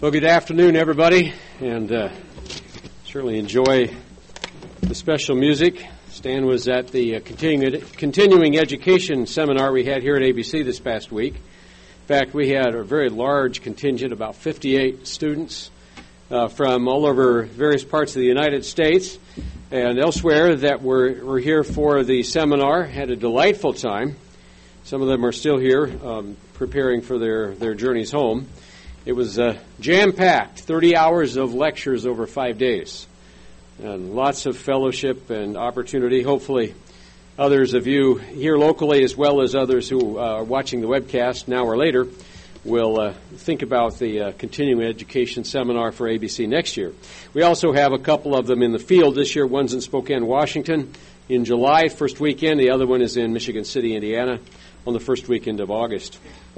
Well, good afternoon, everybody, and certainly enjoy the special music. Stan was at the continuing education seminar we had here at ABC this past week. In fact, we had a very large contingent, about 58 students from all over various parts of the United States and elsewhere that were here for the seminar. Had a delightful time. Some of them are still here preparing for their journeys home. It was jam-packed, 30 hours of lectures over 5 days, and lots of fellowship and opportunity. Hopefully others of you here locally, as well as others who are watching the webcast now or later, will think about the continuing education seminar for ABC next year. We also have a couple of them in the field this year. One's in Spokane, Washington in July, first weekend. The other one is in Michigan City, Indiana, on the first weekend of August.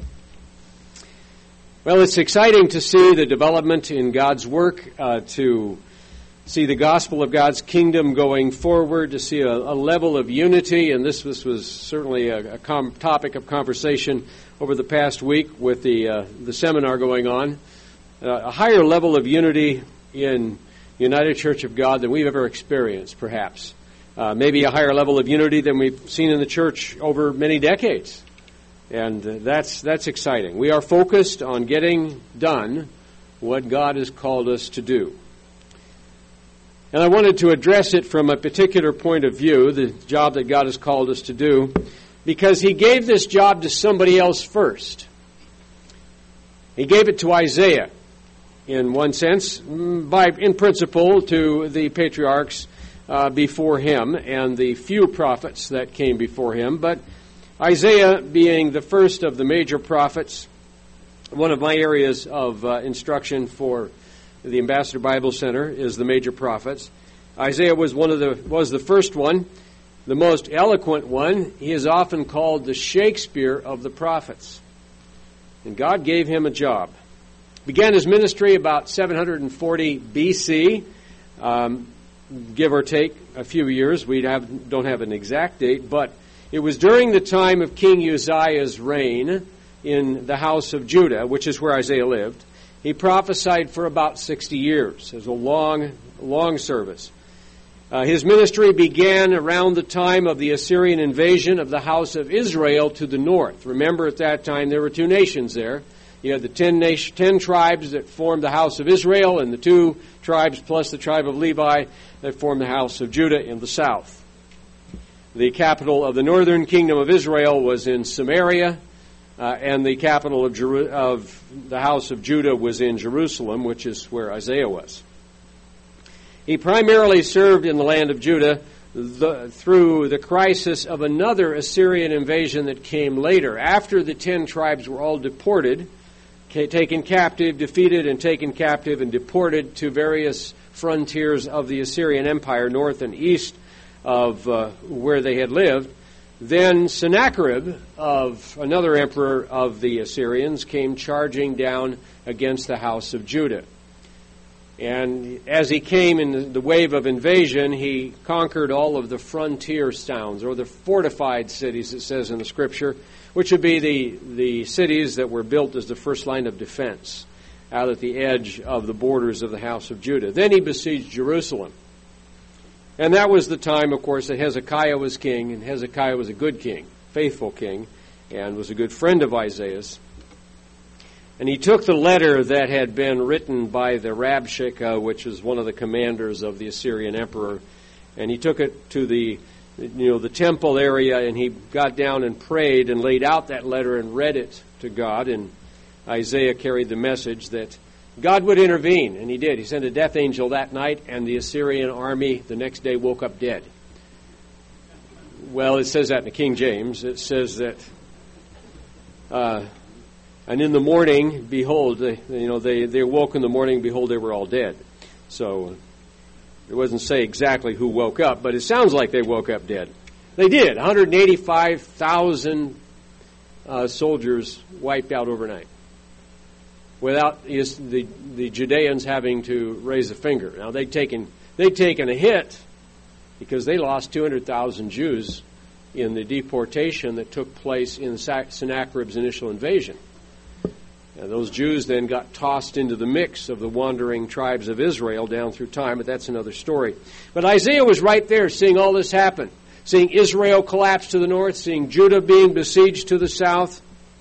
Well, it's exciting to see the development in God's work, to see the gospel of God's kingdom going forward, to see a level of unity, and this was certainly a topic of conversation over the past week with the seminar going on. A higher level of unity in United Church of God than we've ever experienced, perhaps. Maybe a higher level of unity than we've seen in the church over many decades. And that's exciting. We are focused on getting done what God has called us to do. And I wanted to address it from a particular point of view, the job that God has called us to do, because He gave this job to somebody else first. He gave it to Isaiah, in one sense, in principle to the patriarchs before him and the few prophets that came before him, but Isaiah being the first of the major prophets, one of my areas of instruction for the Ambassador Bible Center is the major prophets. Isaiah was the first one, the most eloquent one. He is often called the Shakespeare of the prophets. And God gave him a job. Began his ministry about 740 BC, give or take a few years. We don't have an exact date, but it was during the time of King Uzziah's reign in the house of Judah, which is where Isaiah lived. He prophesied for about 60 years. It was a long service. His ministry began around the time of the Assyrian invasion of the house of Israel to the north. Remember, at that time, there were two nations there. You had the 10 tribes that formed the house of Israel, and the 2 tribes plus the tribe of Levi that formed the house of Judah in the south. The capital of the northern kingdom of Israel was in Samaria, and the capital of the house of Judah was in Jerusalem, which is where Isaiah was. He primarily served in the land of Judah through the crisis of another Assyrian invasion that came later. After the 10 tribes were all deported, taken captive, defeated and taken captive and deported to various frontiers of the Assyrian Empire, north and east of where they had lived, then Sennacherib, of another emperor of the Assyrians, came charging down against the house of Judah. And as he came in the wave of invasion, he conquered all of the frontier towns, or the fortified cities, it says in the Scripture, which would be the cities that were built as the first line of defense out at the edge of the borders of the house of Judah. Then he besieged Jerusalem. And that was the time, of course, that Hezekiah was king, and Hezekiah was a good king, faithful king, and was a good friend of Isaiah's. And he took the letter that had been written by the Rabshakeh, which was one of the commanders of the Assyrian emperor, and he took it to the temple area, and he got down and prayed and laid out that letter and read it to God, and Isaiah carried the message that God would intervene, and He did. He sent a death angel that night, and the Assyrian army the next day woke up dead. Well, it says that in the King James. It says that, and in the morning, behold, they awoke in the morning, behold, they were all dead. So it doesn't say exactly who woke up, but it sounds like they woke up dead. They did. 185,000 soldiers wiped out overnight, without the Judeans having to raise a finger. Now, they'd taken a hit because they lost 200,000 Jews in the deportation that took place in Sennacherib's initial invasion. Those Jews then got tossed into the mix of the wandering tribes of Israel down through time, but that's another story. But Isaiah was right there seeing all this happen, seeing Israel collapse to the north, seeing Judah being besieged to the south.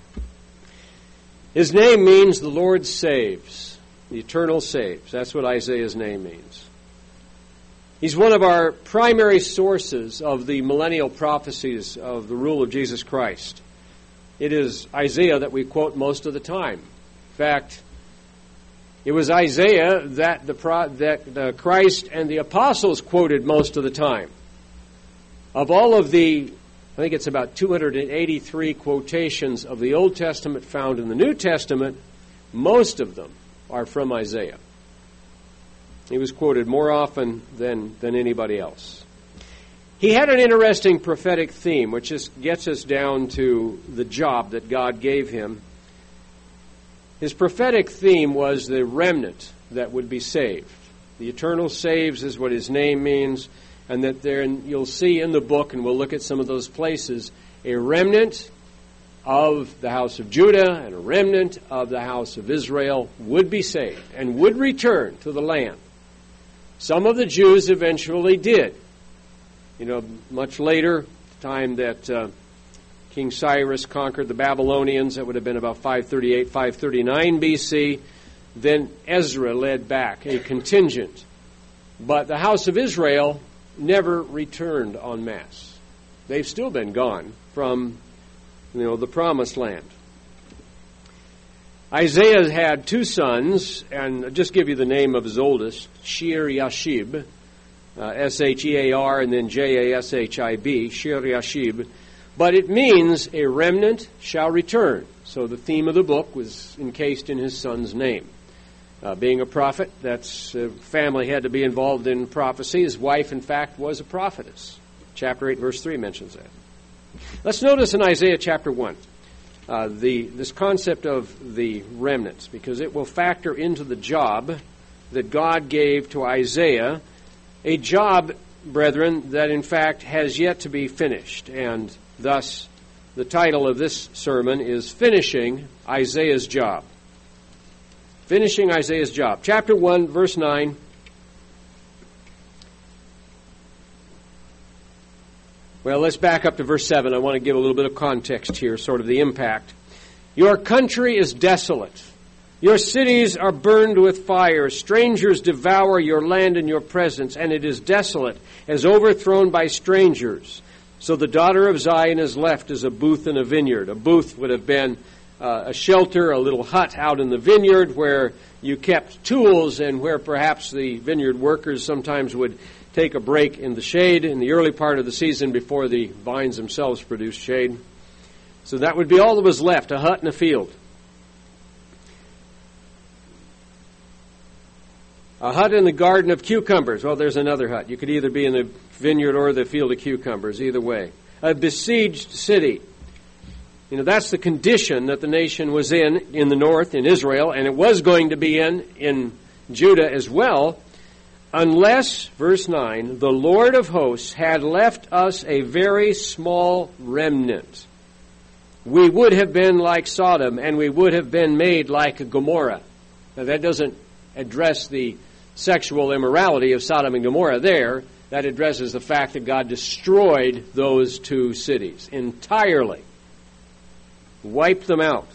His name means the Lord saves, the eternal saves. That's what Isaiah's name means. He's one of our primary sources of the millennial prophecies of the rule of Jesus Christ. It is Isaiah that we quote most of the time. In fact, it was Isaiah that Christ and the apostles quoted most of the time. Of all of the, I think it's about 283 quotations of the Old Testament found in the New Testament, most of them are from Isaiah. He was quoted more often than anybody else. He had an interesting prophetic theme, which just gets us down to the job that God gave him. His prophetic theme was the remnant that would be saved. The eternal saves is what his name means, and that there you'll see in the book, and we'll look at some of those places, a remnant of the house of Judah and a remnant of the house of Israel would be saved and would return to the land. Some of the Jews eventually did. Much later, the time that King Cyrus conquered the Babylonians, that would have been about 538, 539 BC, then Ezra led back a contingent. But the house of Israel never returned en masse. They've still been gone from, the promised land. Isaiah had two sons, and I'll just give you the name of his oldest, Shear-Yashib, S-H-E-A-R and then J-A-S-H-I-B, Shear-Yashib. But it means a remnant shall return. So the theme of the book was encased in his son's name. Being a prophet, that's family had to be involved in prophecy. His wife, in fact, was a prophetess. Chapter 8, verse 3 mentions that. Let's notice in Isaiah chapter 1 this concept of the remnants, because it will factor into the job that God gave to Isaiah, a job, brethren, that in fact has yet to be finished. And thus, the title of this sermon is Finishing Isaiah's Job. Finishing Isaiah's Job. Chapter 1, verse 9. Well, let's back up to verse 7. I want to give a little bit of context here, sort of the impact. Your country is desolate. Your cities are burned with fire. Strangers devour your land in your presence, and it is desolate, as overthrown by strangers. So the daughter of Zion is left as a booth in a vineyard. A booth would have been a shelter, a little hut out in the vineyard where you kept tools and where perhaps the vineyard workers sometimes would take a break in the shade in the early part of the season before the vines themselves produced shade. So that would be all that was left, a hut and a field. A hut in the garden of cucumbers. Well, there's another hut. You could either be in the vineyard or the field of cucumbers, either way. A besieged city. That's the condition that the nation was in the north, in Israel, and it was going to be in Judah as well, unless, verse 9, the Lord of hosts had left us a very small remnant. We would have been like Sodom, and we would have been made like Gomorrah. Now, that doesn't address the sexual immorality of Sodom and Gomorrah there. That addresses the fact that God destroyed those two cities entirely. Wiped them out.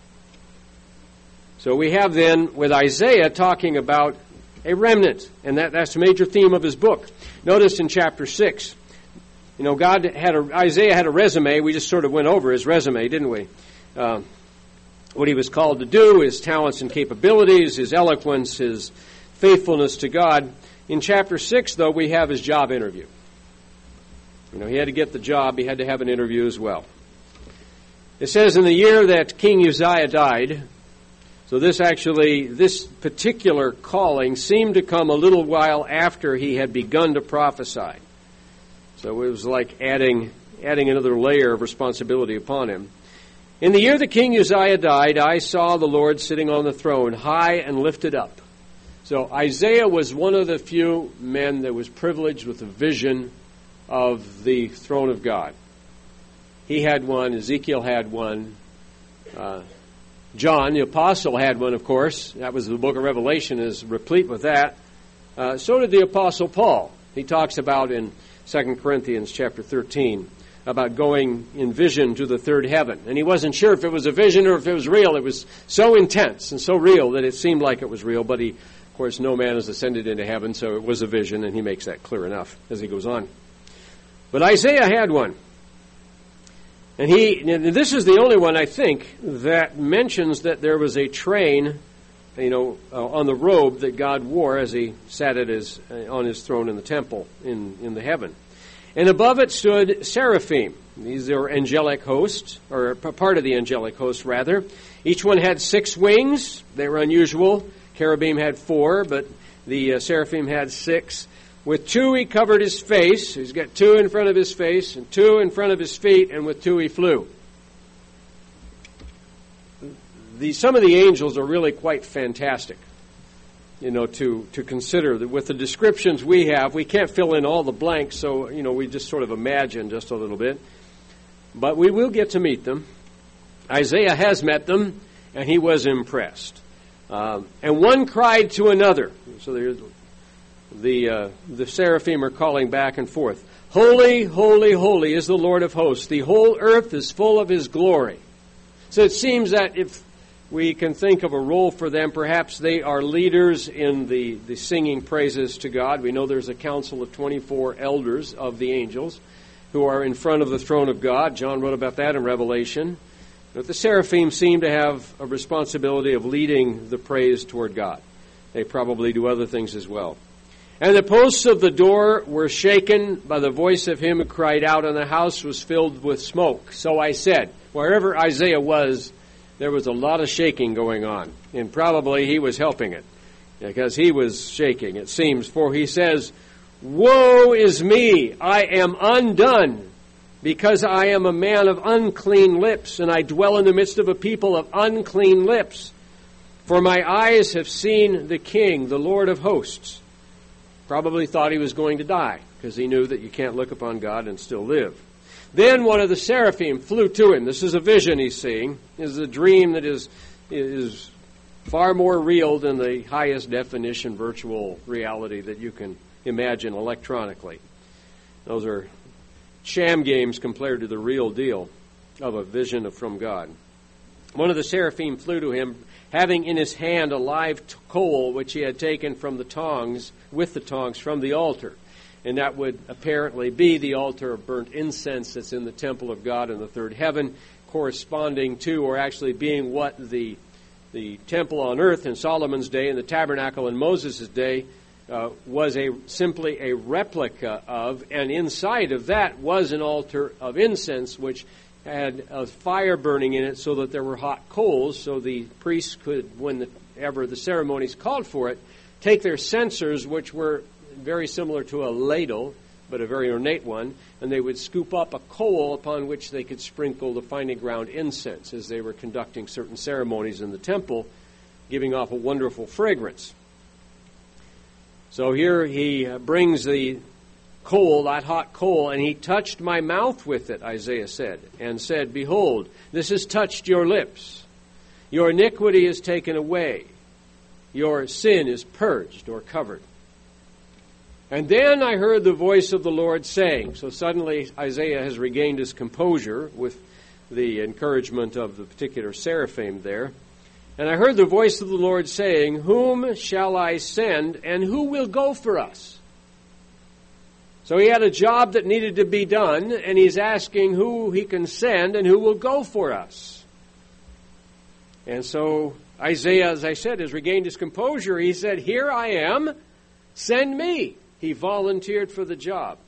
So we have then, with Isaiah, talking about a remnant, and that's the major theme of his book. Notice in chapter 6, Isaiah had a resume. We just sort of went over his resume, didn't we? What he was called to do, his talents and capabilities, his eloquence, his faithfulness to God. In chapter 6, though, we have his job interview. He had to get the job. He had to have an interview as well. It says, in the year that King Uzziah died, so this particular calling seemed to come a little while after he had begun to prophesy. So it was like adding another layer of responsibility upon him. In the year that King Uzziah died, I saw the Lord sitting on the throne, high and lifted up. So Isaiah was one of the few men that was privileged with a vision of the throne of God. He had one, Ezekiel had one, John, the apostle, had one, of course. That was the book of Revelation is replete with that. So did the apostle Paul. He talks about in 2 Corinthians chapter 13 about going in vision to the third heaven. And he wasn't sure if it was a vision or if it was real. It was so intense and so real that it seemed like it was real. But of course, no man has ascended into heaven, so it was a vision, and he makes that clear enough as he goes on. But Isaiah had one. And this is the only one, I think, that mentions that there was a train, on the robe that God wore as he sat on his throne in the temple in the heaven. And above it stood seraphim. These are angelic hosts, or part of the angelic host, rather. Each one had 6 wings. They were unusual. Cherubim had 4, but the seraphim had 6. With 2 he covered his face. He's got 2 in front of his face and 2 in front of his feet, and with 2 he flew. Some of the angels are really quite fantastic. To consider that with the descriptions we have, we can't fill in all the blanks, so, we just sort of imagine just a little bit. But we will get to meet them. Isaiah has met them, and he was impressed. And one cried to another. So there's the seraphim are calling back and forth. Holy, holy, holy is the Lord of hosts. The whole earth is full of his glory. So it seems that if we can think of a role for them, perhaps they are leaders in the singing praises to God. We know there's a council of 24 elders of the angels who are in front of the throne of God. John wrote about that in Revelation. But the seraphim seem to have a responsibility of leading the praise toward God. They probably do other things as well. And the posts of the door were shaken by the voice of him who cried out, and the house was filled with smoke. So I said, wherever Isaiah was, there was a lot of shaking going on. And probably he was helping it, because he was shaking, it seems. For he says, Woe is me, I am undone, because I am a man of unclean lips, and I dwell in the midst of a people of unclean lips. For my eyes have seen the King, the Lord of hosts. Probably thought he was going to die, because he knew that you can't look upon God and still live. Then one of the seraphim flew to him. This is a vision he's seeing. This is a dream that is far more real than the highest definition virtual reality that you can imagine electronically. Those are sham games compared to the real deal of a vision from God. One of the seraphim flew to him, having in his hand a live coal which he had taken from the tongs from the altar. And that would apparently be the altar of burnt incense that's in the temple of God in the third heaven, corresponding to, or actually being what the temple on earth in Solomon's day and the tabernacle in Moses' day was simply a replica of, and inside of that was an altar of incense which had a fire burning in it so that there were hot coals, so the priests could, whenever the ceremonies called for it, take their censers, which were very similar to a ladle, but a very ornate one, and they would scoop up a coal upon which they could sprinkle the finely ground incense as they were conducting certain ceremonies in the temple, giving off a wonderful fragrance. So here he brings the coal, that hot coal, and he touched my mouth with it, Isaiah said, and said, Behold, this has touched your lips. Your iniquity is taken away. Your sin is purged or covered. And then I heard the voice of the Lord saying, so suddenly Isaiah has regained his composure with the encouragement of the particular seraphim there. And I heard the voice of the Lord saying, Whom shall I send, and who will go for us? So he had a job that needed to be done, and he's asking who he can send and who will go for us. And so Isaiah, as I said, has regained his composure. He said, Here I am, send me. He volunteered for the job.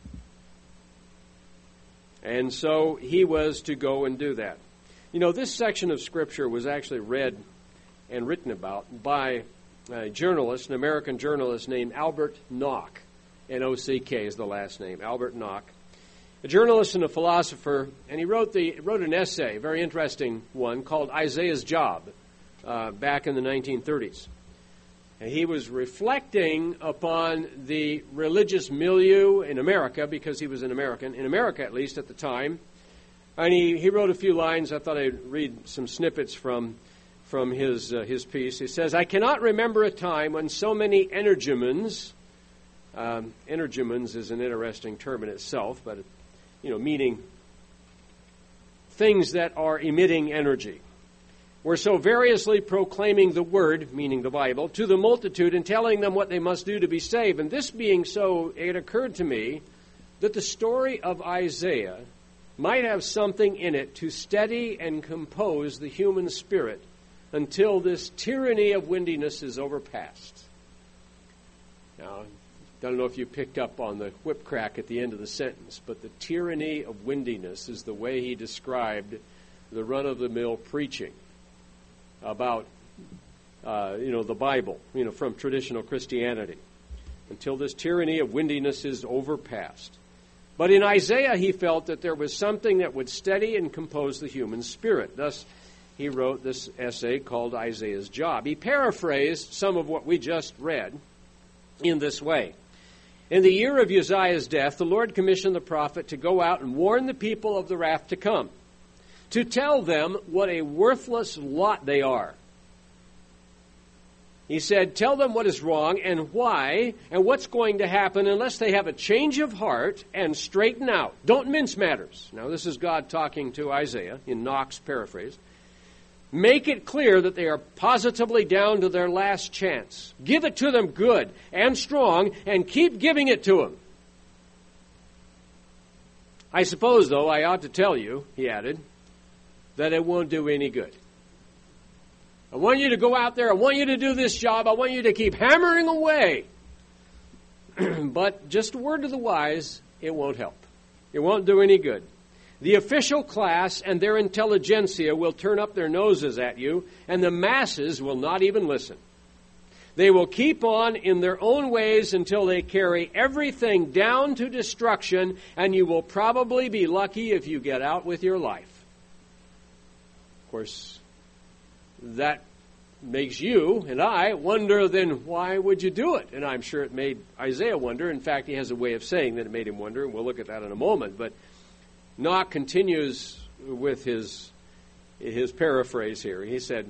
And so he was to go and do that. This section of Scripture was actually read and written about by a journalist, an American journalist named Albert Nock. N-O-C-K is the last name, Albert Nock. A journalist and a philosopher, and he wrote an essay, a very interesting one, called Isaiah's Job, back in the 1930s. And he was reflecting upon the religious milieu in America, because he was an American, in America at least at the time. And he wrote a few lines. I thought I'd read some snippets from from his piece. He says, I cannot remember a time when so many energumens, energumens is an interesting term in itself, but, meaning things that are emitting energy, were so variously proclaiming the word, meaning the Bible, to the multitude and telling them what they must do to be saved. And this being so, it occurred to me that the story of Isaiah might have something in it to steady and compose the human spirit until this tyranny of windiness is overpassed. Now, I don't know if you picked up on the whip crack at the end of the sentence, but the tyranny of windiness is the way he described the run-of-the-mill preaching about, the Bible, from traditional Christianity, until this tyranny of windiness is overpassed. But in Isaiah, he felt that there was something that would steady and compose the human spirit. Thus, he wrote this essay called Isaiah's Job. He paraphrased some of what we just read in this way. In the year of Uzziah's death, the Lord commissioned the prophet to go out and warn the people of the wrath to come, to tell them what a worthless lot they are. He said, tell them what is wrong and why and what's going to happen unless they have a change of heart and straighten out. Don't mince matters. Now, this is God talking to Isaiah in Knox paraphrase. Make it clear that they are positively down to their last chance. Give it to them good and strong and keep giving it to them. I suppose, though, I ought to tell you, he added, that it won't do any good. I want you to go out there. I want you to do this job. I want you to keep hammering away. But just a word to the wise, it won't help. It won't do any good. The official class and their intelligentsia will turn up their noses at you, and the masses will not even listen. They will keep on in their own ways until they carry everything down to destruction, and you will probably be lucky if you get out with your life. Of course, that makes you and I wonder, then why would you do it? And I'm sure it made Isaiah wonder. In fact, he has a way of saying that it made him wonder, and we'll look at that in a moment. But Knock continues with his paraphrase here. He said,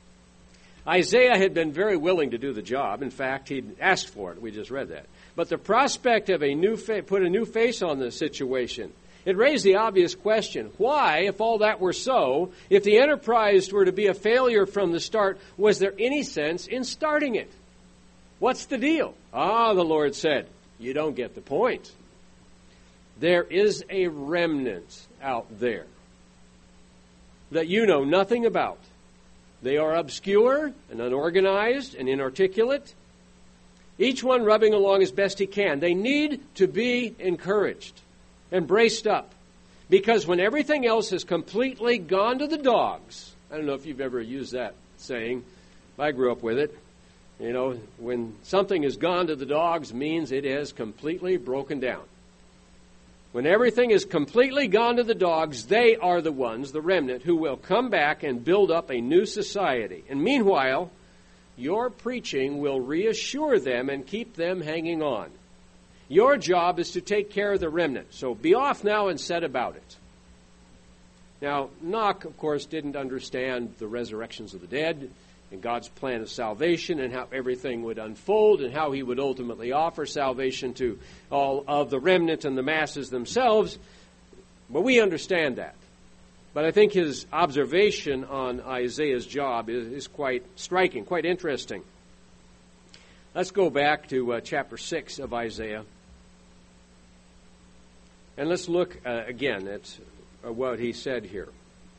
Isaiah had been very willing to do the job. In fact, he'd asked for it. We just read that. But the prospect of put a new face on the situation, it raised the obvious question, why, if all that were so, if the enterprise were to be a failure from the start, was there any sense in starting it? What's the deal? The Lord said, you don't get the point. There is a remnant out there that you know nothing about. They are obscure and unorganized and inarticulate, each one rubbing along as best he can. They need to be encouraged and braced up, because when everything else has completely gone to the dogs, I don't know if you've ever used that saying. I grew up with it. When something has gone to the dogs means it has completely broken down. When everything is completely gone to the dogs, they are the ones, the remnant, who will come back and build up a new society. And meanwhile, your preaching will reassure them and keep them hanging on. Your job is to take care of the remnant. So be off now and set about it. Now, Knock, of course, didn't understand the resurrections of the dead and God's plan of salvation and how everything would unfold and how he would ultimately offer salvation to all of the remnant and the masses themselves. But we understand that. But I think his observation on Isaiah's job is quite striking, quite interesting. Let's go back to chapter 6 of Isaiah. And let's look again at what he said here.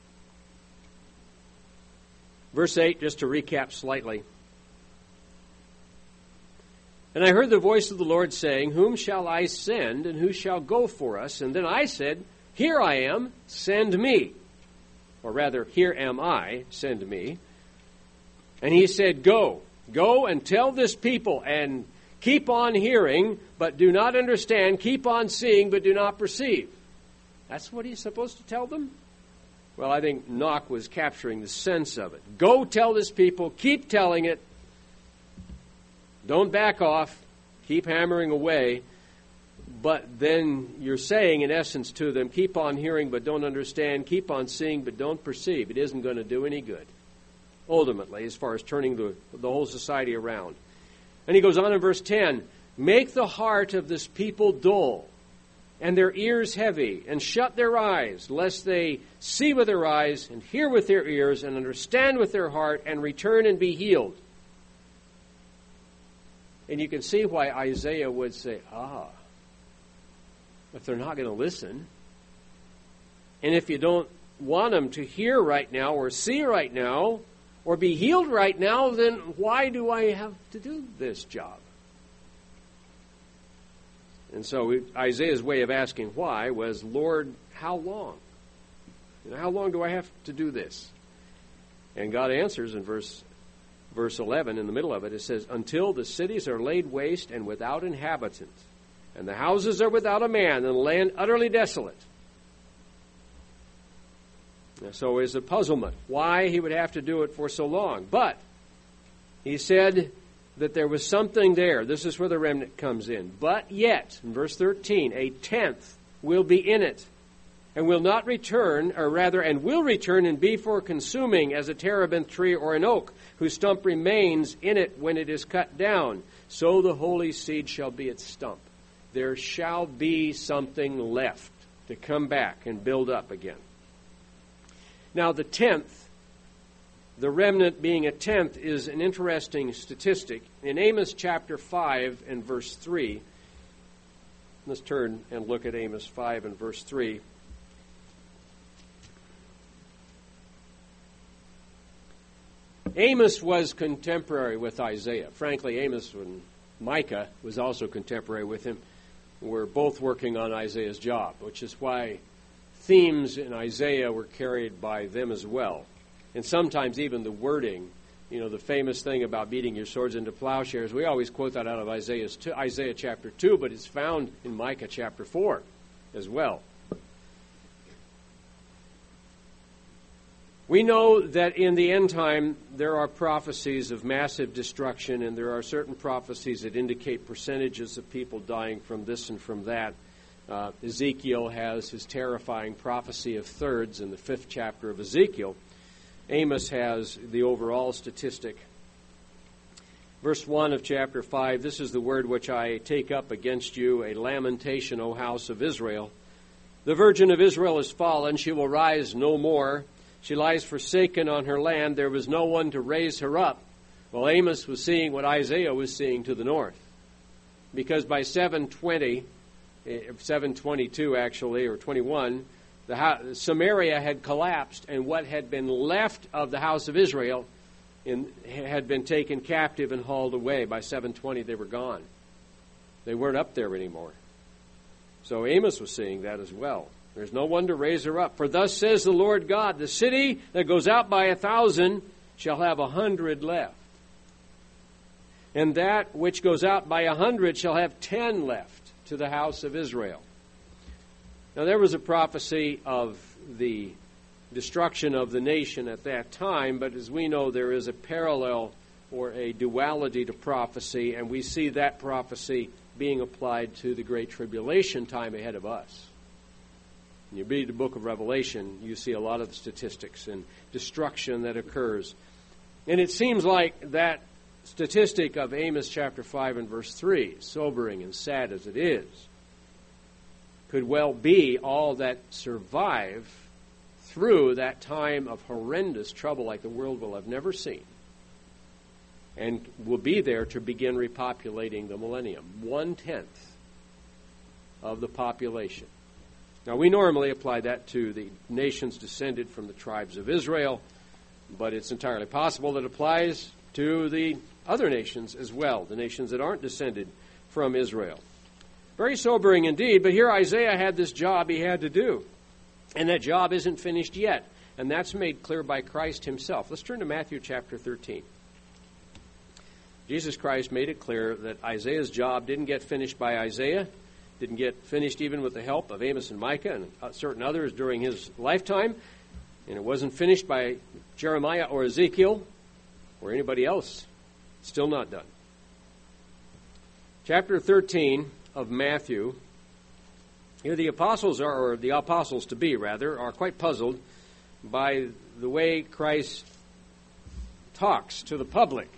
Verse 8, just to recap slightly. And I heard the voice of the Lord saying, whom shall I send, and who shall go for us? And then I said, here I am, send me. Or rather, here am I, send me. And he said, go and tell this people, and keep on hearing, but do not understand. Keep on seeing, but do not perceive. That's what he's supposed to tell them? Well, I think Knock was capturing the sense of it. Go tell this people. Keep telling it. Don't back off. Keep hammering away. But then you're saying, in essence, to them, keep on hearing, but don't understand. Keep on seeing, but don't perceive. It isn't going to do any good. ultimately, as far as turning the whole society around. And he goes on in verse 10, make the heart of this people dull, and their ears heavy, and shut their eyes, lest they see with their eyes, and hear with their ears, and understand with their heart, and return and be healed. And you can see why Isaiah would say, if they're not going to listen, and if you don't want them to hear right now, or see right now, or be healed right now, then why do I have to do this job? And so Isaiah's way of asking why was, Lord, how long? How long do I have to do this? And God answers in verse 11, in the middle of it, it says, until the cities are laid waste and without inhabitant, and the houses are without a man, and the land utterly desolate. So it's a puzzlement why he would have to do it for so long. But he said that there was something there. This is where the remnant comes in. But yet, in verse 13, a tenth will be in it, and will not return, or rather, and will return and be for consuming as a terebinth tree or an oak, whose stump remains in it when it is cut down. So the holy seed shall be its stump. There shall be something left to come back and build up again. Now the tenth, the remnant being a tenth, is an interesting statistic. In Amos chapter 5 and verse 3, let's turn and look at Amos 5 and verse 3. Amos was contemporary with Isaiah. Frankly, Amos and Micah was also contemporary with him. We're both working on Isaiah's job, which is why themes in Isaiah were carried by them as well. And sometimes even the wording, the famous thing about beating your swords into plowshares, we always quote that out of Isaiah chapter 2, but it's found in Micah chapter 4 as well. We know that in the end time there are prophecies of massive destruction, and there are certain prophecies that indicate percentages of people dying from this and from that. Ezekiel has his terrifying prophecy of thirds in the 5th chapter of Ezekiel. Amos has the overall statistic. Verse 1 of chapter 5, this is the word which I take up against you, a lamentation, O house of Israel. The virgin of Israel is fallen, she will rise no more. She lies forsaken on her land, there was no one to raise her up. Well, Amos was seeing what Isaiah was seeing to the north. Because by 722 actually, or 21, Samaria had collapsed, and what had been left of the house of Israel had been taken captive and hauled away. By 720, they were gone. They weren't up there anymore. So Amos was seeing that as well. There's no one to raise her up. For thus says the Lord God, the city that goes out by 1,000 shall have 100 left. And that which goes out by 100 shall have 10 left to the house of Israel. Now there was a prophecy of the destruction of the nation at that time, but as we know, there is a parallel or a duality to prophecy, and we see that prophecy being applied to the Great Tribulation time ahead of us. When you read the book of Revelation, you see a lot of the statistics and destruction that occurs. And it seems like that statistic of Amos chapter 5 and verse 3, sobering and sad as it is, could well be all that survive through that time of horrendous trouble like the world will have never seen, and will be there to begin repopulating the millennium. 1/10 of the population. Now, we normally apply that to the nations descended from the tribes of Israel, but it's entirely possible that it applies to the other nations as well, the nations that aren't descended from Israel. Very sobering indeed, but here Isaiah had this job he had to do, and that job isn't finished yet, and that's made clear by Christ himself. Let's turn to Matthew chapter 13. Jesus Christ made it clear that Isaiah's job didn't get finished by Isaiah, didn't get finished even with the help of Amos and Micah and certain others during his lifetime, and it wasn't finished by Jeremiah or Ezekiel or anybody else. It's still not done. Chapter 13 of Matthew, here the apostles are, or the apostles to be rather, are quite puzzled by the way Christ talks to the public.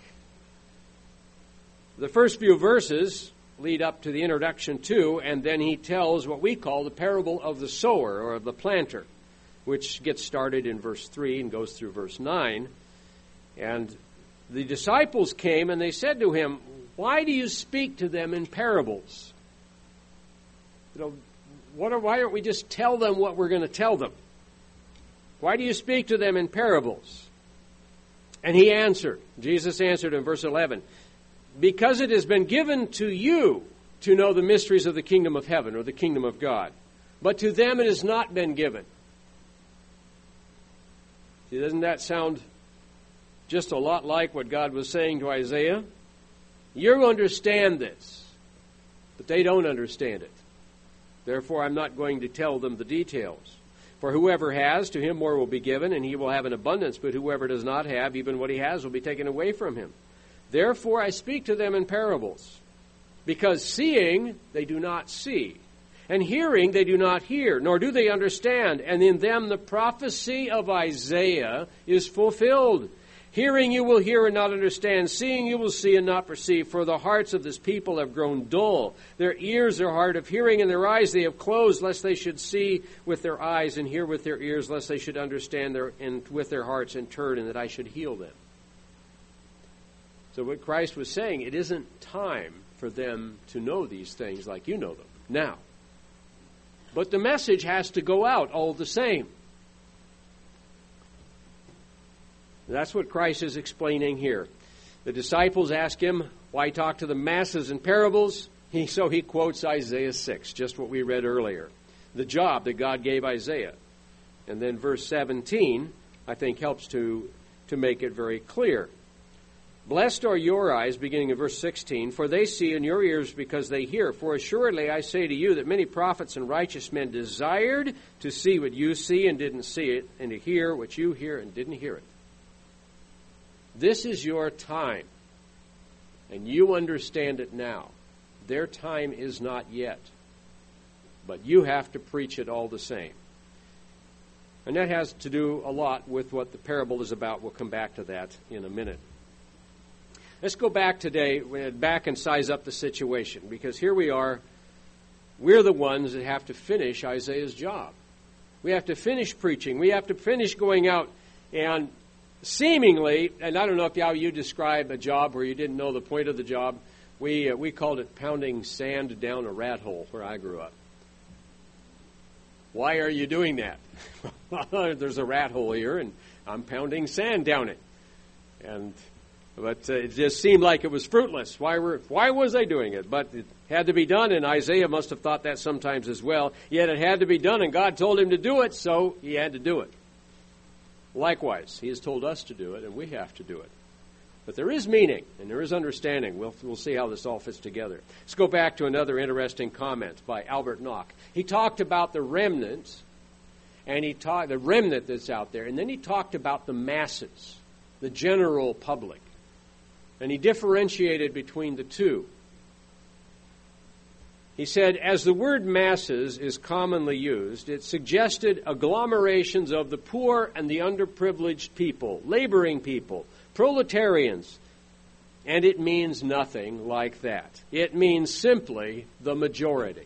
The first few verses lead up to the introduction to, and then he tells what we call the parable of the sower or of the planter, which gets started in verse 3 and goes through verse 9. And the disciples came and they said to him, "Why do you speak to them in parables?" Why don't we just tell them what we're going to tell them? Why do you speak to them in parables? And he answered, Jesus answered in verse 11, "Because it has been given to you to know the mysteries of the kingdom of heaven," or the kingdom of God, "but to them it has not been given." See, doesn't that sound just a lot like what God was saying to Isaiah? You understand this, but they don't understand it. Therefore, I'm not going to tell them the details. For whoever has, to him more will be given, and he will have an abundance. But whoever does not have, even what he has will be taken away from him. Therefore, I speak to them in parables. Because seeing, they do not see. And hearing, they do not hear, nor do they understand. And in them the prophecy of Isaiah is fulfilled. Hearing you will hear and not understand. Seeing you will see and not perceive. For the hearts of this people have grown dull. Their ears are hard of hearing, and their eyes they have closed, lest they should see with their eyes and hear with their ears, lest they should understand with their hearts and turn, and that I should heal them. So what Christ was saying, it isn't time for them to know these things like you know them now. But the message has to go out all the same. That's what Christ is explaining here. The disciples ask him, why talk to the masses in parables? So he quotes Isaiah 6, just what we read earlier. The job that God gave Isaiah. And then verse 17, I think, helps to make it very clear. Blessed are your eyes, beginning in verse 16, for they see, and your ears because they hear. For assuredly I say to you that many prophets and righteous men desired to see what you see and didn't see it, and to hear what you hear and didn't hear it. This is your time, and you understand it now. Their time is not yet, but you have to preach it all the same. And that has to do a lot with what the parable is about. We'll come back to that in a minute. Let's go back today, back and size up the situation, because here we are. We're the ones that have to finish Isaiah's job. We have to finish preaching. We have to finish going out and seemingly, and I don't know how you describe a job where you didn't know the point of the job. We called it pounding sand down a rat hole where I grew up. Why are you doing that? There's a rat hole here, and I'm pounding sand down it. But it just seemed like it was fruitless. Why was I doing it? But it had to be done, and Isaiah must have thought that sometimes as well. Yet it had to be done, and God told him to do it, so he had to do it. Likewise, he has told us to do it, and we have to do it. But there is meaning, and there is understanding. We'll see how this all fits together. Let's go back to another interesting comment by Albert Nock. He talked about the remnant, and the remnant that's out there, and then he talked about the masses, the general public. And he differentiated between the two. He said, as the word masses is commonly used, it suggested agglomerations of the poor and the underprivileged people, laboring people, proletarians, and it means nothing like that. It means simply the majority.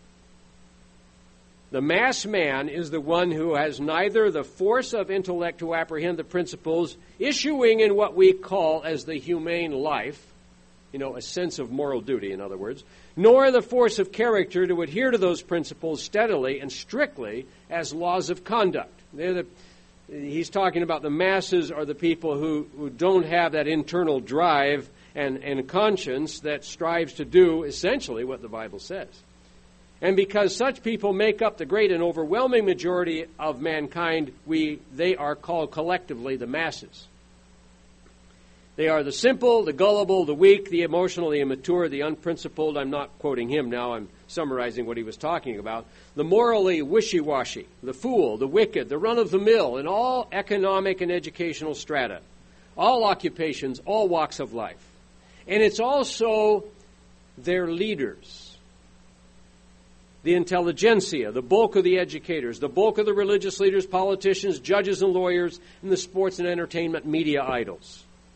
The mass man is the one who has neither the force of intellect to apprehend the principles issuing in what we call as the humane life, a sense of moral duty, in other words, nor the force of character to adhere to those principles steadily and strictly as laws of conduct. He's talking about the masses are the people who don't have that internal drive and conscience that strives to do essentially what the Bible says. And because such people make up the great and overwhelming majority of mankind, they are called collectively the masses. They are the simple, the gullible, the weak, the emotional, the immature, the unprincipled. I'm not quoting him now. I'm summarizing what he was talking about. The morally wishy-washy, the fool, the wicked, the run-of-the-mill, in all economic and educational strata, all occupations, all walks of life. And it's also their leaders. The intelligentsia, the bulk of the educators, the bulk of the religious leaders, politicians, judges and lawyers, and the sports and entertainment media idols.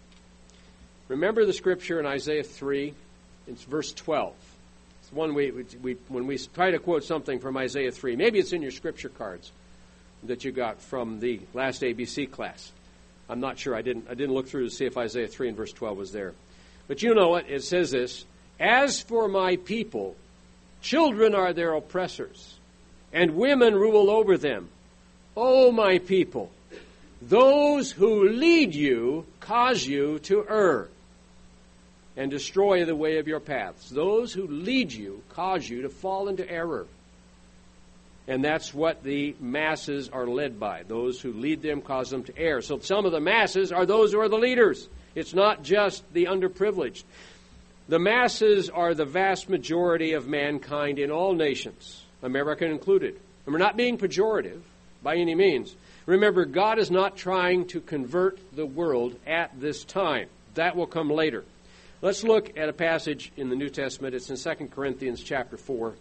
Remember the scripture in Isaiah 3? It's verse 12. It's one when we try to quote something from Isaiah 3. Maybe it's in your scripture cards that you got from the last ABC class. I'm not sure. I didn't look through to see if Isaiah 3 and verse 12 was there. But you know it. It says this, "As for my people, children are their oppressors, and women rule over them. O my people, those who lead you cause you to err and destroy the way of your paths." Those who lead you cause you to fall into error. And that's what the masses are led by. Those who lead them cause them to err. So some of the masses are those who are the leaders. It's not just the underprivileged. The masses are the vast majority of mankind in all nations, America included. And we're not being pejorative by any means. Remember, God is not trying to convert the world at this time. That will come later. Let's look at a passage in the New Testament. It's in 2 Corinthians chapter 4.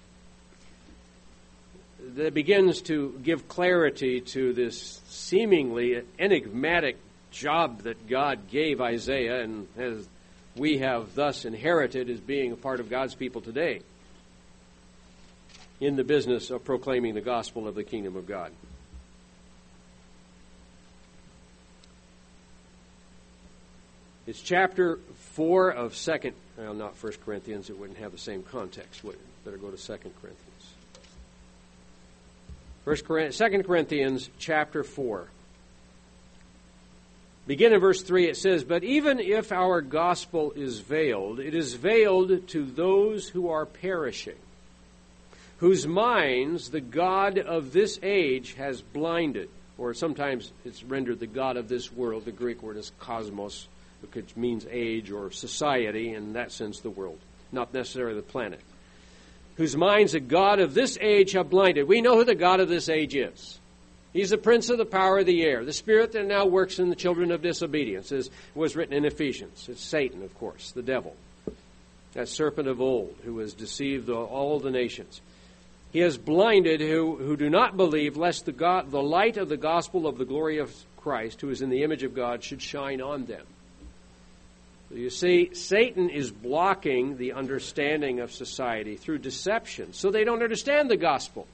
That begins to give clarity to this seemingly enigmatic job that God gave Isaiah, and as we have thus inherited as being a part of God's people today in the business of proclaiming the gospel of the kingdom of God. It's chapter 4 of 2nd, well, not 1 Corinthians, it wouldn't have the same context, would it? Better go to 2 Corinthians. 2 Corinthians chapter 4. Begin in verse 3, it says, "But even if our gospel is veiled, it is veiled to those who are perishing, whose minds the God of this age has blinded." Or sometimes it's rendered the God of this world. The Greek word is cosmos, which means age or society, in that sense the world, not necessarily the planet. "Whose minds the God of this age have blinded." We know who the God of this age is. He's the prince of the power of the air, the spirit that now works in the children of disobedience, as was written in Ephesians. It's Satan, of course, the devil, that serpent of old who has deceived all the nations. He has blinded who do not believe, lest the light of the gospel of the glory of Christ, who is in the image of God, should shine on them. So you see, Satan is blocking the understanding of society through deception, so they don't understand the gospel.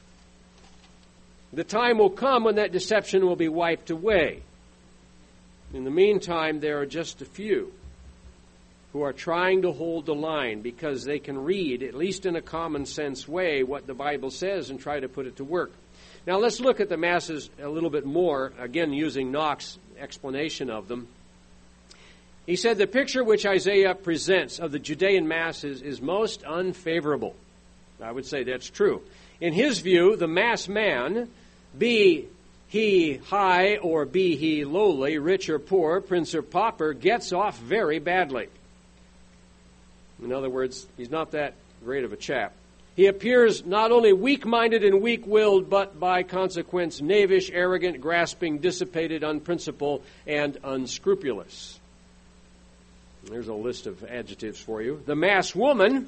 The time will come when that deception will be wiped away. In the meantime, there are just a few who are trying to hold the line because they can read, at least in a common sense way, what the Bible says and try to put it to work. Now let's look at the masses a little bit more, again using Knox's explanation of them. He said the picture which Isaiah presents of the Judean masses is most unfavorable. I would say that's true. In his view, the mass man, be he high or be he lowly, rich or poor, prince or pauper, gets off very badly. In other words, he's not that great of a chap. He appears not only weak-minded and weak-willed, but by consequence knavish, arrogant, grasping, dissipated, unprincipled, and unscrupulous. There's a list of adjectives for you. The mass woman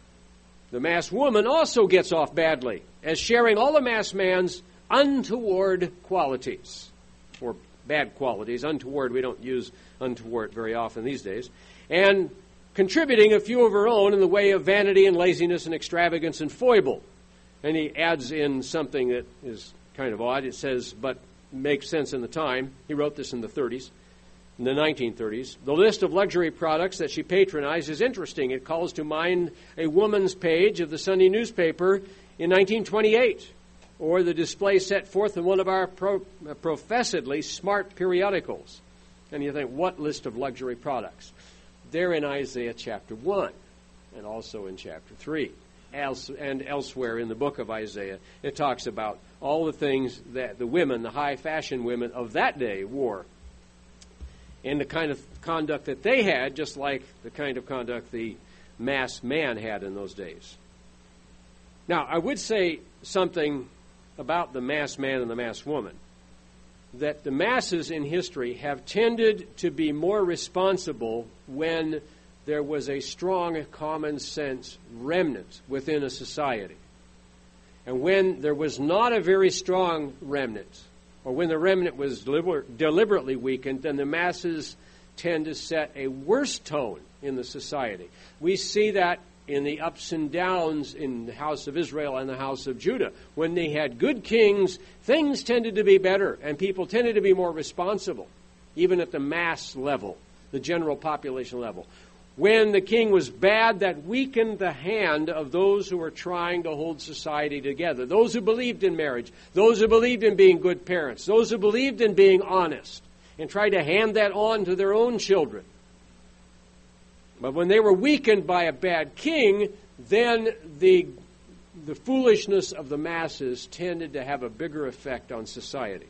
also gets off badly, as sharing all the mass man's untoward qualities, or bad qualities. Untoward, we don't use untoward very often these days. And contributing a few of her own in the way of vanity and laziness and extravagance and foible. And he adds in something that is kind of odd. It says, but makes sense in the time. He wrote this in the 30s. In the 1930s. The list of luxury products that she patronized is interesting. It calls to mind a woman's page of the Sunday newspaper in 1928, or the display set forth in one of our professedly smart periodicals. And you think, what list of luxury products? They're in Isaiah chapter 1, and also in chapter 3, and elsewhere in the book of Isaiah. It talks about all the things that the women, the high fashion women of that day wore, and the kind of conduct that they had, just like the kind of conduct the mass man had in those days. Now, I would say something about the mass man and the mass woman, that the masses in history have tended to be more responsible when there was a strong common sense remnant within a society. And when there was not a very strong remnant, or when the remnant was deliberately weakened, then the masses tend to set a worse tone in the society. We see that in the ups and downs in the house of Israel and the house of Judah. When they had good kings, things tended to be better, and people tended to be more responsible, even at the mass level, the general population level. When the king was bad, that weakened the hand of those who were trying to hold society together, those who believed in marriage, those who believed in being good parents, those who believed in being honest, and tried to hand that on to their own children. But when they were weakened by a bad king, then the foolishness of the masses tended to have a bigger effect on society.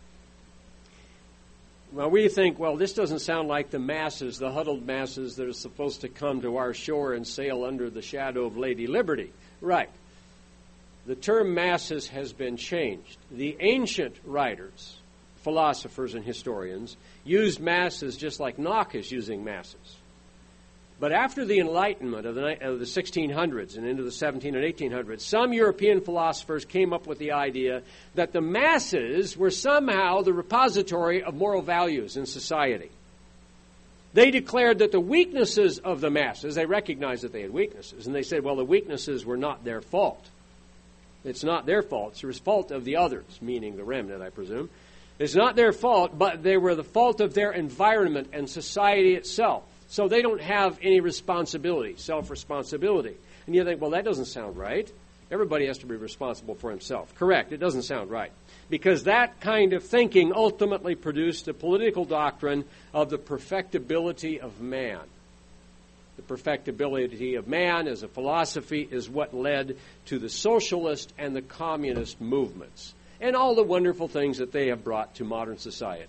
Well, we think, well, this doesn't sound like the masses, the huddled masses that are supposed to come to our shore and sail under the shadow of Lady Liberty. Right. The term masses has been changed. The ancient writers, philosophers and historians, used masses just like Knox is using masses. But after the Enlightenment of the 1600s and into the 17 and 1800s, some European philosophers came up with the idea that the masses were somehow the repository of moral values in society. They declared that the weaknesses of the masses, they recognized that they had weaknesses, and they said, well, the weaknesses were not their fault. It's not their fault. It's the fault of the others, meaning the remnant, I presume. It's not their fault, but they were the fault of their environment and society itself. So they don't have any responsibility, self-responsibility. And you think, well, that doesn't sound right. Everybody has to be responsible for himself. Correct, it doesn't sound right. Because that kind of thinking ultimately produced a political doctrine of the perfectibility of man. The perfectibility of man as a philosophy is what led to the socialist and the communist movements and all the wonderful things that they have brought to modern society.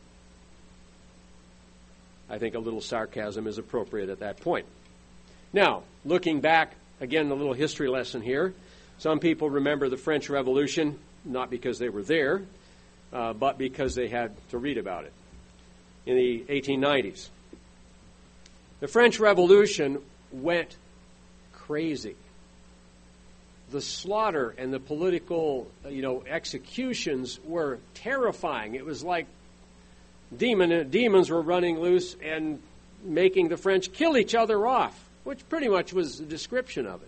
I think a little sarcasm is appropriate at that point. Now, looking back, again, a little history lesson here. Some people remember the French Revolution, not because they were there, but because they had to read about it in the 1890s. The French Revolution went crazy. The slaughter and the political, executions were terrifying. It was like demons were running loose and making the French kill each other off, which pretty much was the description of it.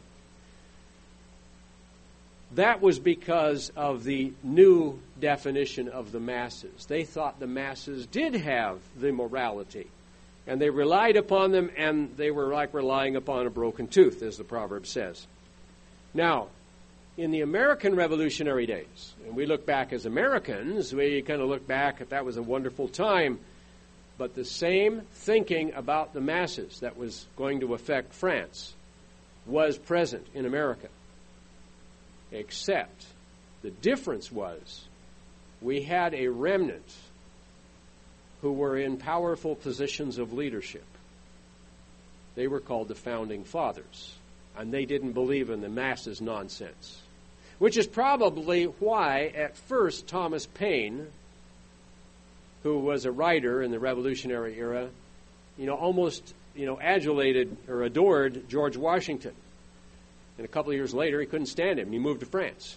That was because of the new definition of the masses. They thought the masses did have the morality, and they relied upon them, and they were like relying upon a broken tooth, as the proverb says. Now, in the American Revolutionary days, and we look back as Americans, we kind of look back at that was a wonderful time, but the same thinking about the masses that was going to affect France was present in America. Except the difference was we had a remnant who were in powerful positions of leadership. They were called the Founding Fathers, and they didn't believe in the masses nonsense. Which is probably why, at first, Thomas Paine, who was a writer in the Revolutionary era, almost, adulated or adored George Washington. And a couple of years later, he couldn't stand him, and he moved to France.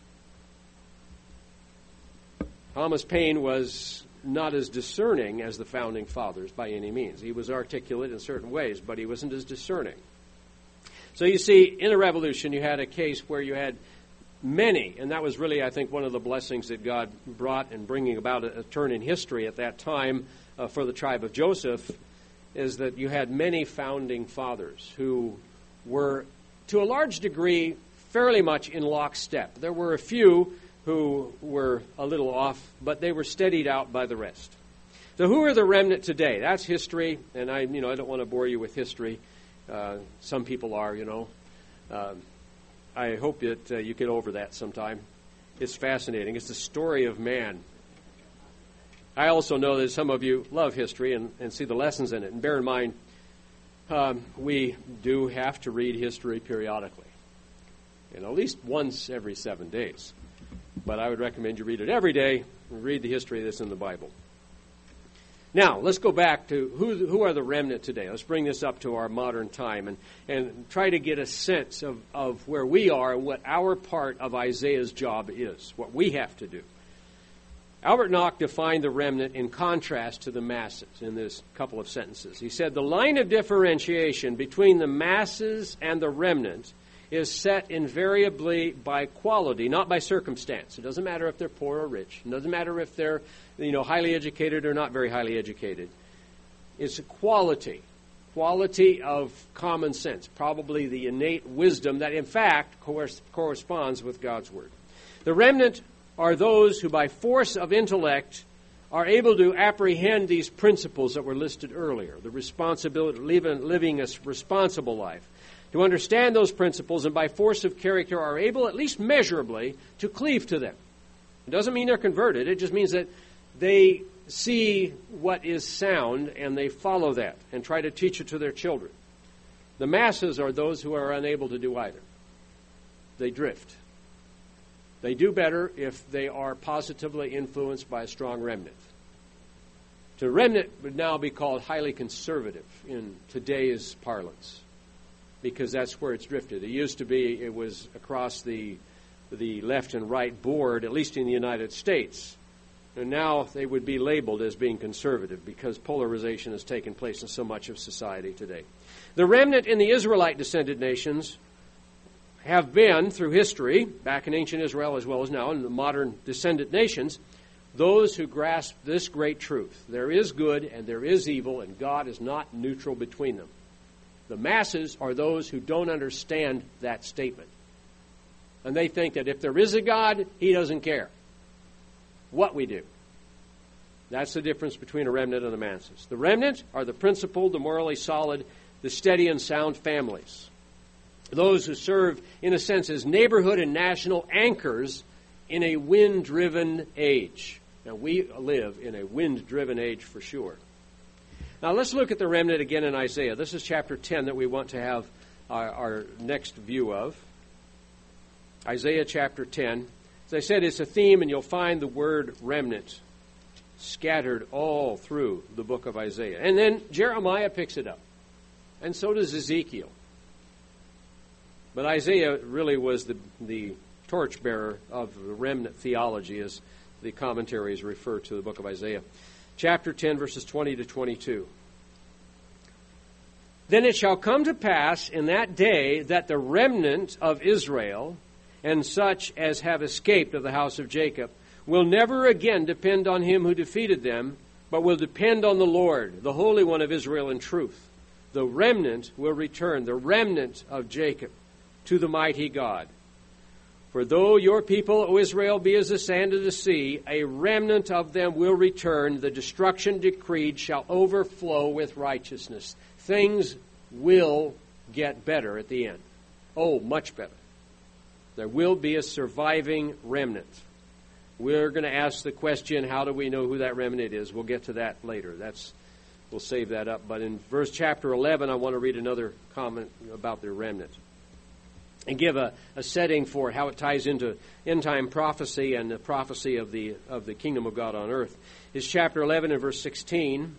Thomas Paine was not as discerning as the Founding Fathers by any means. He was articulate in certain ways, but he wasn't as discerning. So you see, in a revolution, you had a case where you had many, and that was really, I think, one of the blessings that God brought in bringing about a turn in history at that time for the tribe of Joseph, is that you had many founding fathers who were, to a large degree, fairly much in lockstep. There were a few who were a little off, but they were steadied out by the rest. So who are the remnant today? That's history, and I don't want to bore you with history. Some people are, I hope that you get over that sometime. It's fascinating. It's the story of man. I also know that some of you love history and see the lessons in it. And bear in mind, we do have to read history periodically, and at least once every 7 days. But I would recommend you read it every day and read the history that's in the Bible. Now, let's go back to who are the remnant today. Let's bring this up to our modern time and try to get a sense of where we are and what our part of Isaiah's job is, what we have to do. Albert Nock defined the remnant in contrast to the masses in this couple of sentences. He said, the line of differentiation between the masses and the remnant is set invariably by quality, not by circumstance. It doesn't matter if they're poor or rich. It doesn't matter if they're, highly educated or not very highly educated. It's a quality of common sense, probably the innate wisdom that, in fact, corresponds with God's Word. The remnant are those who, by force of intellect, are able to apprehend these principles that were listed earlier, the responsibility of living a responsible life, to understand those principles, and by force of character are able, at least measurably, to cleave to them. It doesn't mean they're converted. It just means that they see what is sound and they follow that and try to teach it to their children. The masses are those who are unable to do either. They drift. They do better if they are positively influenced by a strong remnant. The remnant would now be called highly conservative in today's parlance, because that's where it's drifted. It was across the left and right board, at least in the United States. And now they would be labeled as being conservative because polarization has taken place in so much of society today. The remnant in the Israelite descended nations have been, through history, back in ancient Israel as well as now in the modern descendant nations, those who grasp this great truth. There is good and there is evil, and God is not neutral between them. The masses are those who don't understand that statement. And they think that if there is a God, He doesn't care what we do. That's the difference between a remnant and the masses. The remnant are the principled, the morally solid, the steady and sound families. Those who serve, in a sense, as neighborhood and national anchors in a wind-driven age. Now, we live in a wind-driven age for sure. Now, let's look at the remnant again in Isaiah. This is chapter 10 that we want to have our next view of. Isaiah chapter 10. As I said, it's a theme, and you'll find the word remnant scattered all through the book of Isaiah. And then Jeremiah picks it up. And so does Ezekiel. But Isaiah really was the torchbearer of the remnant theology, as the commentaries refer to the book of Isaiah. Chapter 10, verses 20 to 22. Then it shall come to pass in that day that the remnant of Israel, and such as have escaped of the house of Jacob, will never again depend on him who defeated them, but will depend on the Lord, the Holy One of Israel, in truth. The remnant will return, the remnant of Jacob, to the mighty God. For though your people, O Israel, be as the sand of the sea, a remnant of them will return. The destruction decreed shall overflow with righteousness. Things will get better at the end. Oh, much better. There will be a surviving remnant. We're going to ask the question, how do we know who that remnant is? We'll get to that later. We'll save that up. But in chapter 11, I want to read another comment about the remnant and give a setting for how it ties into end-time prophecy and the prophecy of the kingdom of God on earth. It's chapter 11 and verse 16.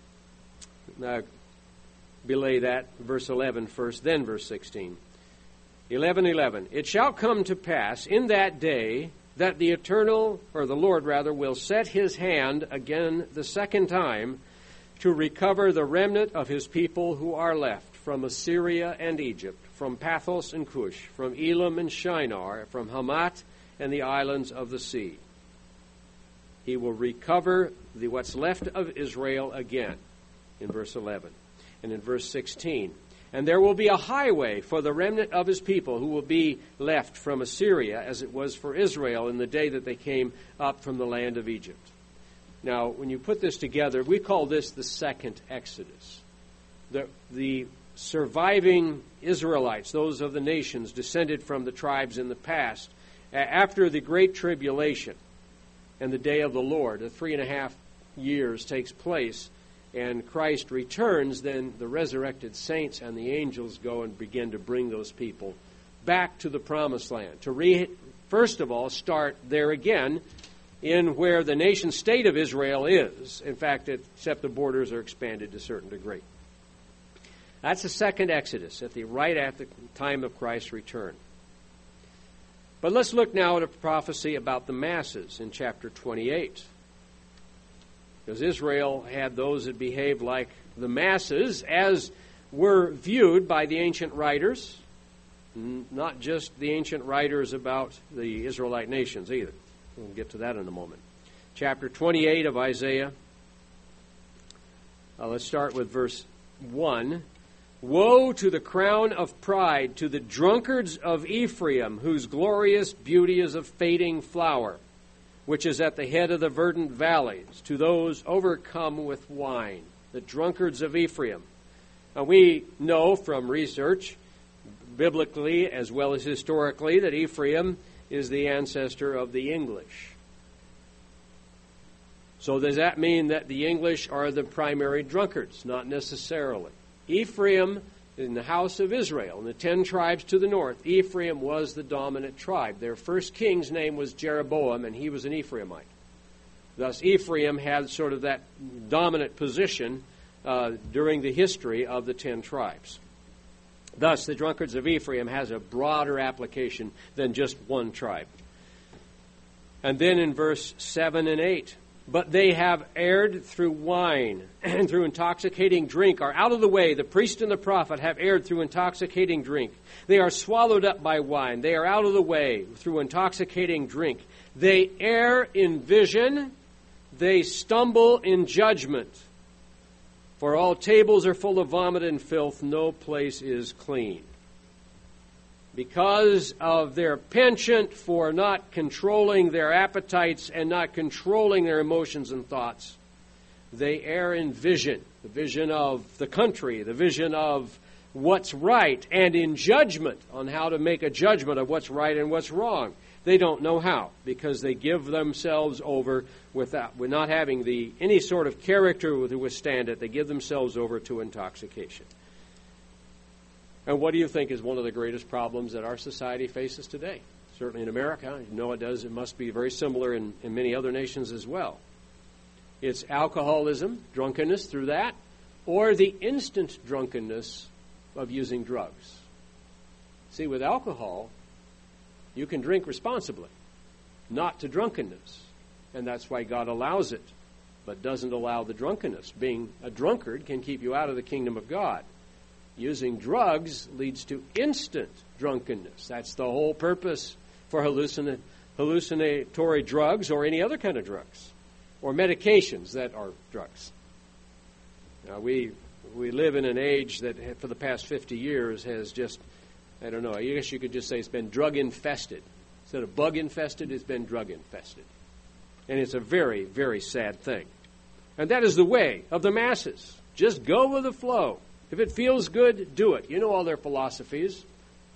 Belay that, verse 11 first, then verse 16. 11:11. It shall come to pass in that day that the Lord will set His hand again the second time to recover the remnant of His people who are left from Assyria and Egypt, from Pathos and Cush, from Elam and Shinar, from Hamath and the islands of the sea. He will recover what's left of Israel again, in verse 11. And in verse 16, and there will be a highway for the remnant of His people who will be left from Assyria, as it was for Israel in the day that they came up from the land of Egypt. Now, when you put this together, we call this the second Exodus. The surviving Israelites, those of the nations descended from the tribes in the past, after the Great Tribulation and the day of the Lord, the 3.5 years takes place, and Christ returns, then the resurrected saints and the angels go and begin to bring those people back to the promised land, to first of all start there again in where the nation state of Israel is. In fact, except the borders are expanded to a certain degree. That's the second Exodus, right at the time of Christ's return. But let's look now at a prophecy about the masses in chapter 28. Because Israel had those that behaved like the masses, as were viewed by the ancient writers, not just the ancient writers about the Israelite nations either. We'll get to that in a moment. Chapter 28 of Isaiah. Let's start with verse 1. Woe to the crown of pride, to the drunkards of Ephraim, whose glorious beauty is a fading flower, which is at the head of the verdant valleys, to those overcome with wine, the drunkards of Ephraim. Now, we know from research, biblically as well as historically, that Ephraim is the ancestor of the English. So does that mean that the English are the primary drunkards? Not necessarily. Ephraim, in the house of Israel, in the 10 tribes to the north, Ephraim was the dominant tribe. Their first king's name was Jeroboam, and he was an Ephraimite. Thus, Ephraim had sort of that dominant position during the history of the 10 tribes. Thus, the drunkards of Ephraim has a broader application than just one tribe. And then in verse 7 and 8, but they have erred through wine and through intoxicating drink, are out of the way. The priest and the prophet have erred through intoxicating drink. They are swallowed up by wine. They are out of the way through intoxicating drink. They err in vision. They stumble in judgment. For all tables are full of vomit and filth. No place is clean. Because of their penchant for not controlling their appetites and not controlling their emotions and thoughts, they err in vision, the vision of the country, the vision of what's right, and in judgment on how to make a judgment of what's right and what's wrong. They don't know how, because they give themselves over with not having any sort of character to withstand it. They give themselves over to intoxication. And what do you think is one of the greatest problems that our society faces today? Certainly in America. You know it does. It must be very similar in many other nations as well. It's alcoholism, drunkenness through that, or the instant drunkenness of using drugs. See, with alcohol, you can drink responsibly, not to drunkenness. And that's why God allows it, but doesn't allow the drunkenness. Being a drunkard can keep you out of the kingdom of God. Using drugs leads to instant drunkenness. That's the whole purpose for hallucinatory drugs or any other kind of drugs, or medications that are drugs. Now, we live in an age that for the past 50 years has just, I don't know, I guess you could just say it's been drug-infested. Instead of bug-infested, it's been drug-infested. And it's a very, very sad thing. And that is the way of the masses. Just go with the flow. If it feels good, do it. You know all their philosophies.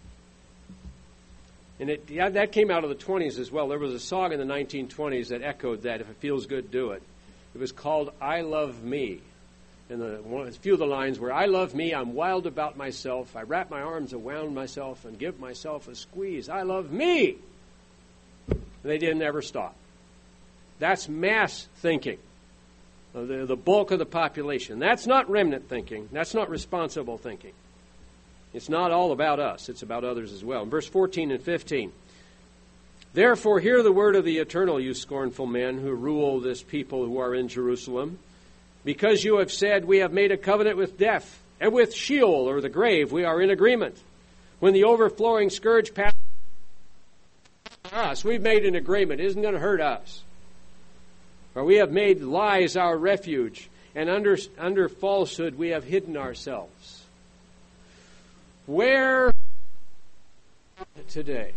And that came out of the 20s as well. There was a song in the 1920s that echoed that, if it feels good, do it. It was called I Love Me. And a few of the lines were, I love me, I'm wild about myself, I wrap my arms around myself and give myself a squeeze. I love me! And they didn't ever stop. That's mass thinking. The bulk of the population. That's not remnant thinking. That's not responsible thinking. It's not all about us. It's about others as well. In verse 14 and 15, therefore hear the word of the Eternal, you scornful men who rule this people who are in Jerusalem. Because you have said, we have made a covenant with death, and with Sheol, or the grave, we are in agreement. When the overflowing scourge passes us, we've made an agreement. It isn't going to hurt us. For we have made lies our refuge, and under falsehood we have hidden ourselves. Where today?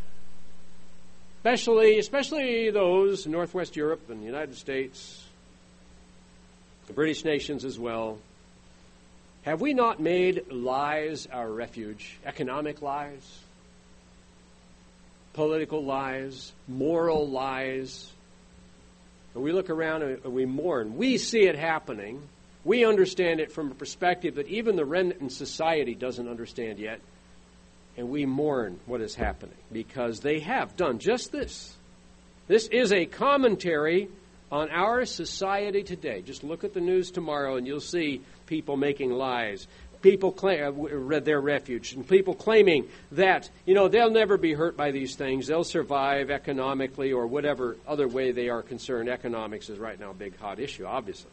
Especially those in Northwest Europe and the United States, the British nations as well. Have we not made lies our refuge? Economic lies, political lies, moral lies. And we look around and we mourn. We see it happening. We understand it from a perspective that even the remnant in society doesn't understand yet. And we mourn what is happening because they have done just this. This is a commentary on our society today. Just look at the news tomorrow and you'll see people making lies. people their refuge, and people claiming that, they'll never be hurt by these things. They'll survive economically or whatever other way they are concerned. Economics is right now a big hot issue, obviously.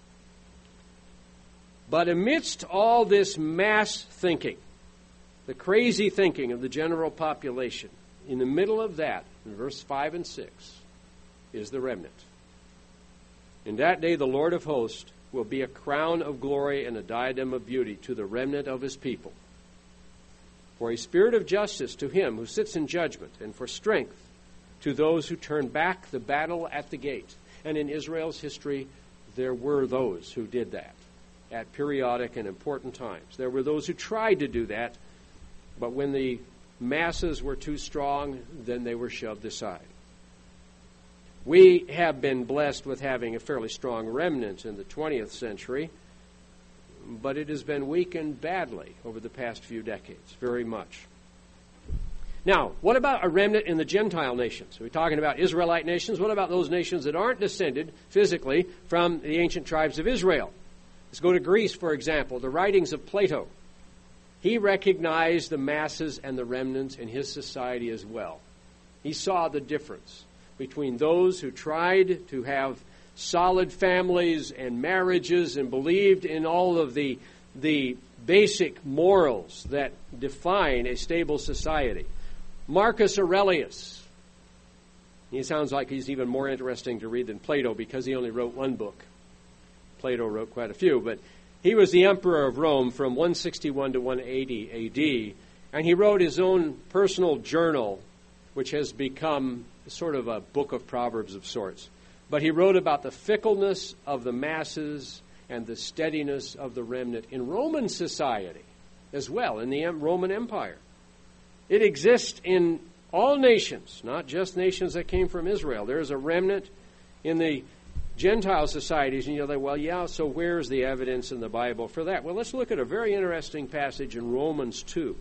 But amidst all this mass thinking, the crazy thinking of the general population, in the middle of that, in verse 5 and 6, is the remnant. In that day the Lord of hosts will be a crown of glory and a diadem of beauty to the remnant of his people. For a spirit of justice to him who sits in judgment, and for strength to those who turn back the battle at the gate. And in Israel's history, there were those who did that at periodic and important times. There were those who tried to do that, but when the masses were too strong, then they were shoved aside. We have been blessed with having a fairly strong remnant in the 20th century, but it has been weakened badly over the past few decades, very much. Now, what about a remnant in the Gentile nations? Are we talking about Israelite nations? What about those nations that aren't descended physically from the ancient tribes of Israel? Let's go to Greece, for example, the writings of Plato. He recognized the masses and the remnants in his society as well. He saw the difference between those who tried to have solid families and marriages and believed in all of the basic morals that define a stable society. Marcus Aurelius. He sounds like he's even more interesting to read than Plato because he only wrote one book. Plato wrote quite a few, but he was the emperor of Rome from 161 to 180 A.D., and he wrote his own personal journal, which has become sort of a book of Proverbs of sorts. But he wrote about the fickleness of the masses and the steadiness of the remnant in Roman society as well, in the Roman Empire. It exists in all nations, not just nations that came from Israel. There is a remnant in the Gentile societies, and so where's the evidence in the Bible for that? Well, let's look at a very interesting passage in Romans 2.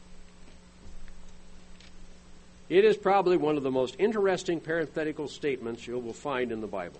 It is probably one of the most interesting parenthetical statements you will find in the Bible.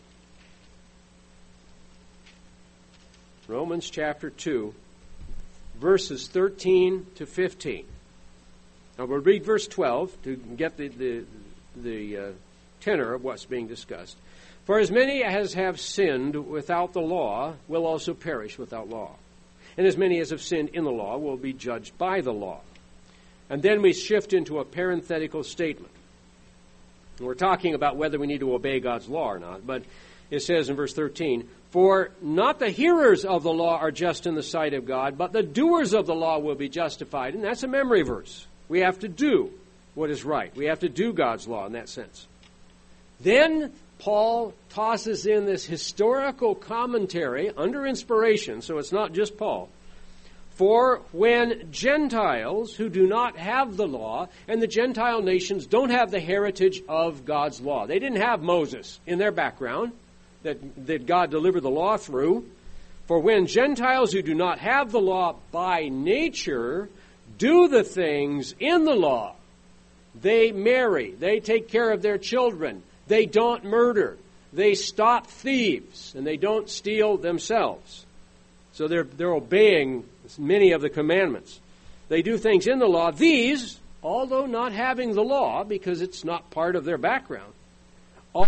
Romans chapter 2, verses 13 to 15. Now we'll read verse 12 to get the tenor of what's being discussed. For as many as have sinned without the law will also perish without law. And as many as have sinned in the law will be judged by the law. And then we shift into a parenthetical statement. We're talking about whether we need to obey God's law or not. But it says in verse 13, For not the hearers of the law are just in the sight of God, but the doers of the law will be justified. And that's a memory verse. We have to do what is right. We have to do God's law in that sense. Then Paul tosses in this historical commentary under inspiration, so it's not just Paul. For when Gentiles who do not have the law, and the Gentile nations don't have the heritage of God's law. They didn't have Moses in their background that God delivered the law through. For when Gentiles who do not have the law by nature do the things in the law, they marry, they take care of their children, they don't murder, they stop thieves, and they don't steal themselves. So they're obeying many of the commandments. They do things in the law. These, although not having the law, because it's not part of their background, all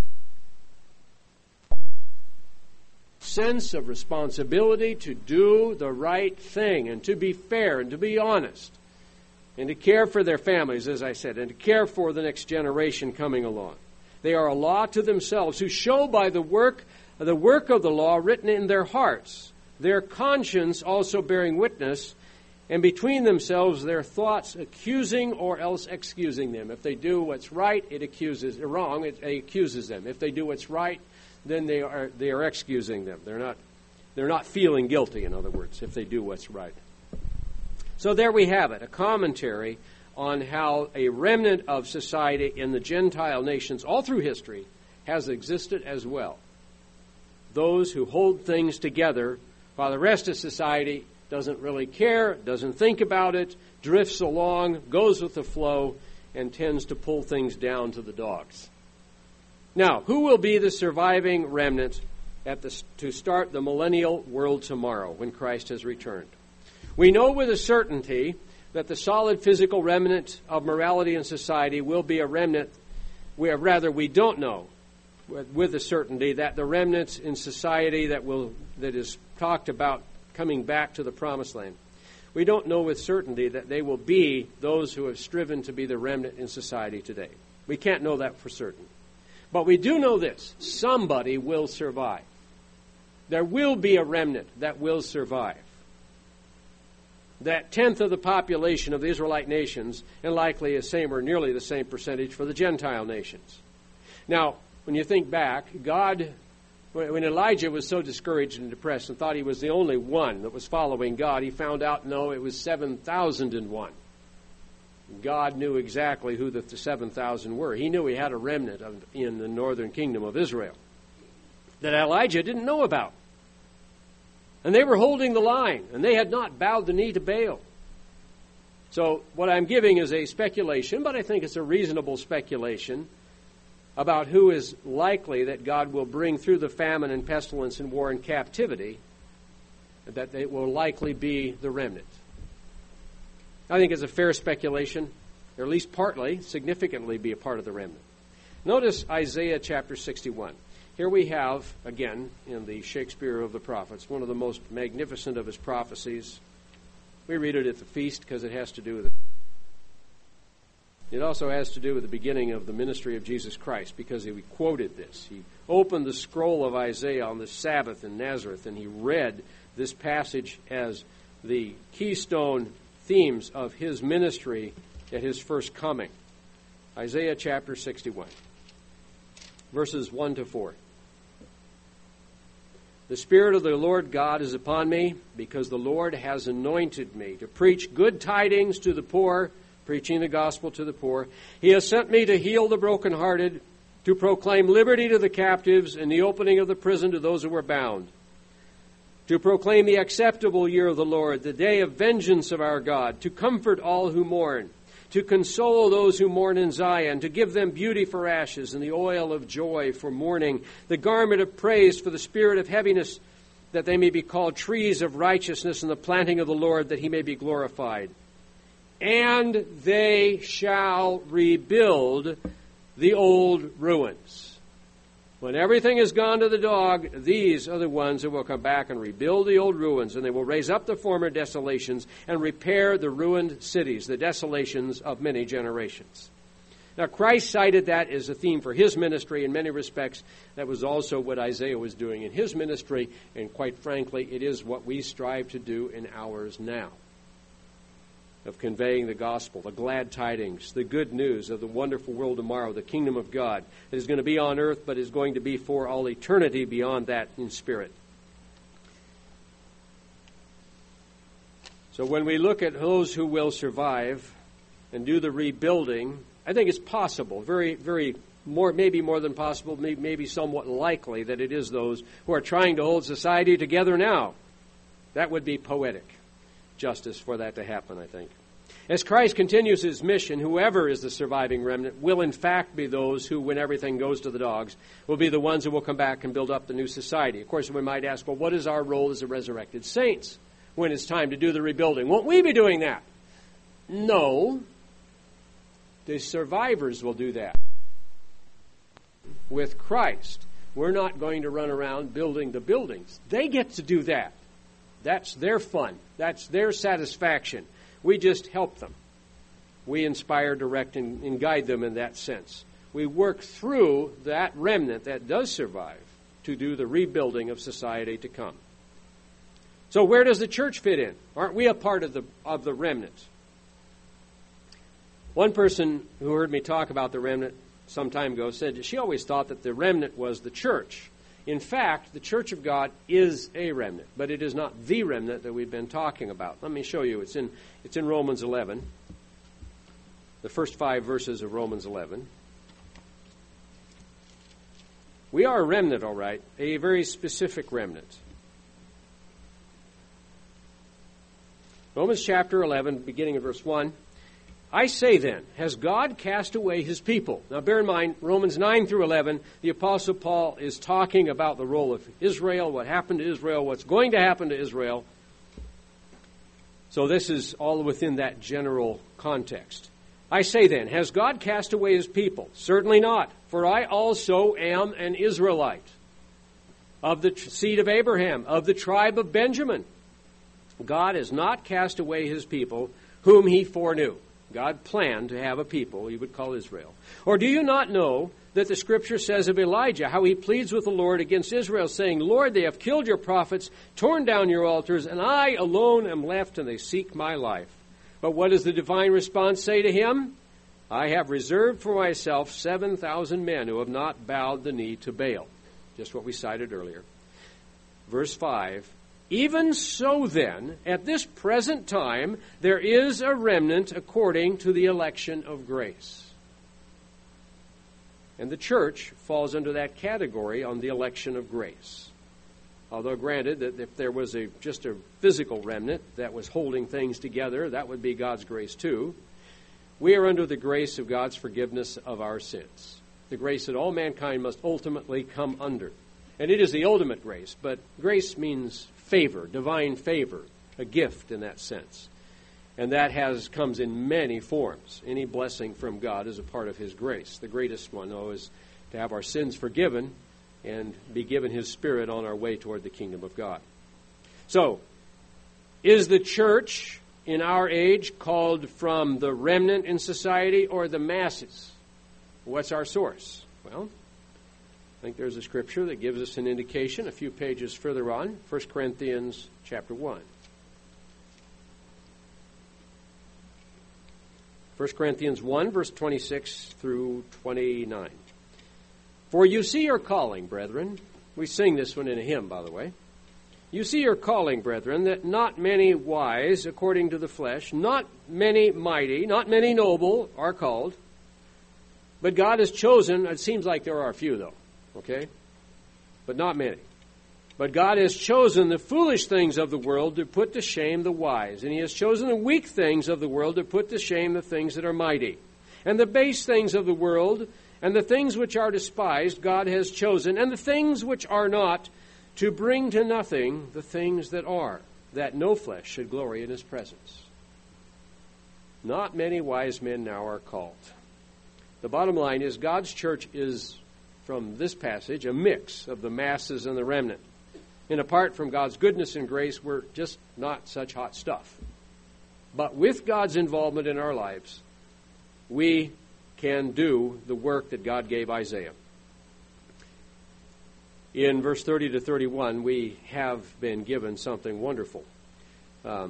sense of responsibility to do the right thing and to be fair and to be honest and to care for their families, as I said, and to care for the next generation coming along. They are a law to themselves who show by the work of the law written in their hearts, their conscience also bearing witness, and between themselves their thoughts accusing or else excusing them. If they do what's right, it accuses them. If they do what's right, then they are excusing them. They're not feeling guilty, in other words, if they do what's right. So there we have it, a commentary on how a remnant of society in the Gentile nations all through history has existed as well. Those who hold things together while the rest of society doesn't really care, doesn't think about it, drifts along, goes with the flow, and tends to pull things down to the dogs. Now, who will be the surviving remnant to start the millennial world tomorrow when Christ has returned? We know with a certainty that the solid physical remnant of morality and society will be a remnant. We don't know with a certainty that the remnants in society that is talked about coming back to the promised land, we don't know with certainty that they will be those who have striven to be the remnant in society today. We can't know that for certain. But we do know this: somebody will survive. There will be a remnant that will survive. That tenth of the population of the Israelite nations, and likely the same or nearly the same percentage for the Gentile nations. Now, when you think back, God, when Elijah was so discouraged and depressed and thought he was the only one that was following God, he found out, no, it was 7,001. God knew exactly who the 7,000 were. He knew he had a remnant in the northern kingdom of Israel that Elijah didn't know about. And they were holding the line, and they had not bowed the knee to Baal. So what I'm giving is a speculation, but I think it's a reasonable speculation about who is likely that God will bring through the famine and pestilence and war and captivity, that they will likely be the remnant. I think it's a fair speculation, or at least partly, significantly be a part of the remnant. Notice Isaiah chapter 61. Here we have, again, in the Shakespeare of the Prophets, one of the most magnificent of his prophecies. We read it at the feast because it has to do with it. It also has to do with the beginning of the ministry of Jesus Christ, because he quoted this. He opened the scroll of Isaiah on the Sabbath in Nazareth, and he read this passage as the keystone themes of his ministry at his first coming. Isaiah chapter 61, verses 1 to 4. The Spirit of the Lord God is upon me, because the Lord has anointed me to preach good tidings to the poor, preaching the gospel to the poor. He has sent me to heal the brokenhearted, to proclaim liberty to the captives, and the opening of the prison to those who were bound, to proclaim the acceptable year of the Lord, the day of vengeance of our God, to comfort all who mourn, to console those who mourn in Zion, to give them beauty for ashes and the oil of joy for mourning, the garment of praise for the spirit of heaviness, that they may be called trees of righteousness in the planting of the Lord, that he may be glorified. And they shall rebuild the old ruins. When everything has gone to the dog, these are the ones who will come back and rebuild the old ruins, and they will raise up the former desolations and repair the ruined cities, the desolations of many generations. Now, Christ cited that as a theme for his ministry in many respects. That was also what Isaiah was doing in his ministry, and quite frankly, it is what we strive to do in ours now, of conveying the gospel, the glad tidings, the good news of the wonderful world tomorrow, the kingdom of God that is going to be on earth, but is going to be for all eternity beyond that in spirit. So when we look at those who will survive and do the rebuilding, I think it's possible, maybe more than possible, maybe somewhat likely that it is those who are trying to hold society together now. That would be poetic justice for that to happen, I think. As Christ continues his mission, whoever is the surviving remnant will in fact be those who, when everything goes to the dogs, will be the ones who will come back and build up the new society. Of course, we might ask, well, what is our role as the resurrected saints when it's time to do the rebuilding? Won't we be doing that? No. The survivors will do that. With Christ, we're not going to run around building the buildings. They get to do that. That's their fun. That's their satisfaction. We just help them. We inspire, direct, and guide them in that sense. We work through that remnant that does survive to do the rebuilding of society to come. So where does the church fit in? Aren't we a part of the remnant? One person who heard me talk about the remnant some time ago said that she always thought that the remnant was the church. In fact, the church of God is a remnant, but it is not the remnant that we've been talking about. Let me show you. It's in Romans 11, the first 5 verses of Romans 11. We are a remnant, all right, a very specific remnant. Romans chapter 11, beginning of verse 1. I say then, has God cast away his people? Now bear in mind, Romans 9 through 11, the Apostle Paul is talking about the role of Israel, what happened to Israel, what's going to happen to Israel. So this is all within that general context. I say then, has God cast away his people? Certainly not, for I also am an Israelite, of the seed of Abraham, of the tribe of Benjamin. God has not cast away his people, whom he foreknew. God planned to have a people he would call Israel. Or do you not know that the Scripture says of Elijah, how he pleads with the Lord against Israel, saying, Lord, they have killed your prophets, torn down your altars, and I alone am left, and they seek my life. But what does the divine response say to him? I have reserved for myself 7,000 men who have not bowed the knee to Baal. Just what we cited earlier. Verse 5, even so then, at this present time, there is a remnant according to the election of grace. And the church falls under that category on the election of grace. Although granted that if there was just a physical remnant that was holding things together, that would be God's grace too. We are under the grace of God's forgiveness of our sins. The grace that all mankind must ultimately come under. And it is the ultimate grace, but grace means favor, divine favor, a gift in that sense. And that comes in many forms. Any blessing from God is a part of his grace. The greatest one, though, is to have our sins forgiven and be given his Spirit on our way toward the kingdom of God. So, is the church in our age called from the remnant in society or the masses? What's our source? Well, I think there's a scripture that gives us an indication a few pages further on, 1 Corinthians chapter 1. 1 Corinthians 1, verse 26 through 29. For you see your calling, brethren. We sing this one in a hymn, by the way. You see your calling, brethren, that not many wise according to the flesh, not many mighty, not many noble are called. But God has chosen, it seems like there are a few though, okay? But not many. But God has chosen the foolish things of the world to put to shame the wise. And he has chosen the weak things of the world to put to shame the things that are mighty. And the base things of the world and the things which are despised God has chosen. And the things which are not to bring to nothing the things that are, that no flesh should glory in his presence. Not many wise men now are called. The bottom line is God's church is, from this passage, a mix of the masses and the remnant. And apart from God's goodness and grace, we're just not such hot stuff. But with God's involvement in our lives, we can do the work that God gave Isaiah. In verse 30 to 31, we have been given something wonderful. But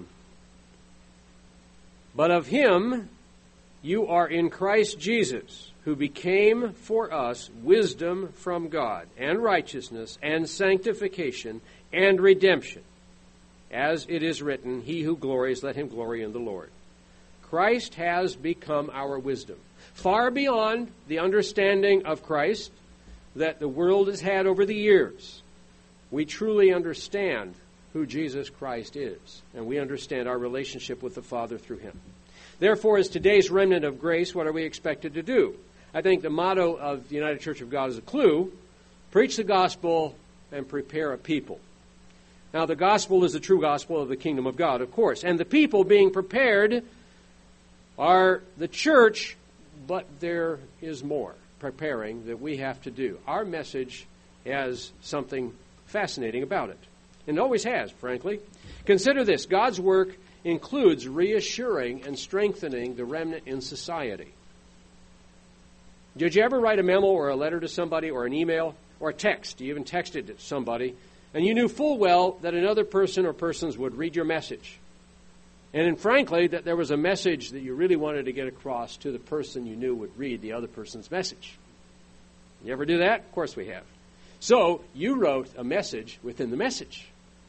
of him you are in Christ Jesus, who became for us wisdom from God, and righteousness, and sanctification, and redemption. As it is written, he who glories, let him glory in the Lord. Christ has become our wisdom, far beyond the understanding of Christ that the world has had over the years. We truly understand who Jesus Christ is, and we understand our relationship with the Father through him. Therefore, as today's remnant of grace, what are we expected to do? I think the motto of the United Church of God is a clue: preach the gospel and prepare a people. Now, the gospel is the true gospel of the kingdom of God, of course. And the people being prepared are the church, but there is more preparing that we have to do. Our message has something fascinating about it, and always has, frankly. Consider this: God's work includes reassuring and strengthening the remnant in society. Did you ever write a memo or a letter to somebody, or an email, or a text? You even texted it to somebody, and you knew full well that another person or persons would read your message. And frankly, that there was a message that you really wanted to get across to the person you knew would read the other person's message. You ever do that? Of course we have. So you wrote a message within the message.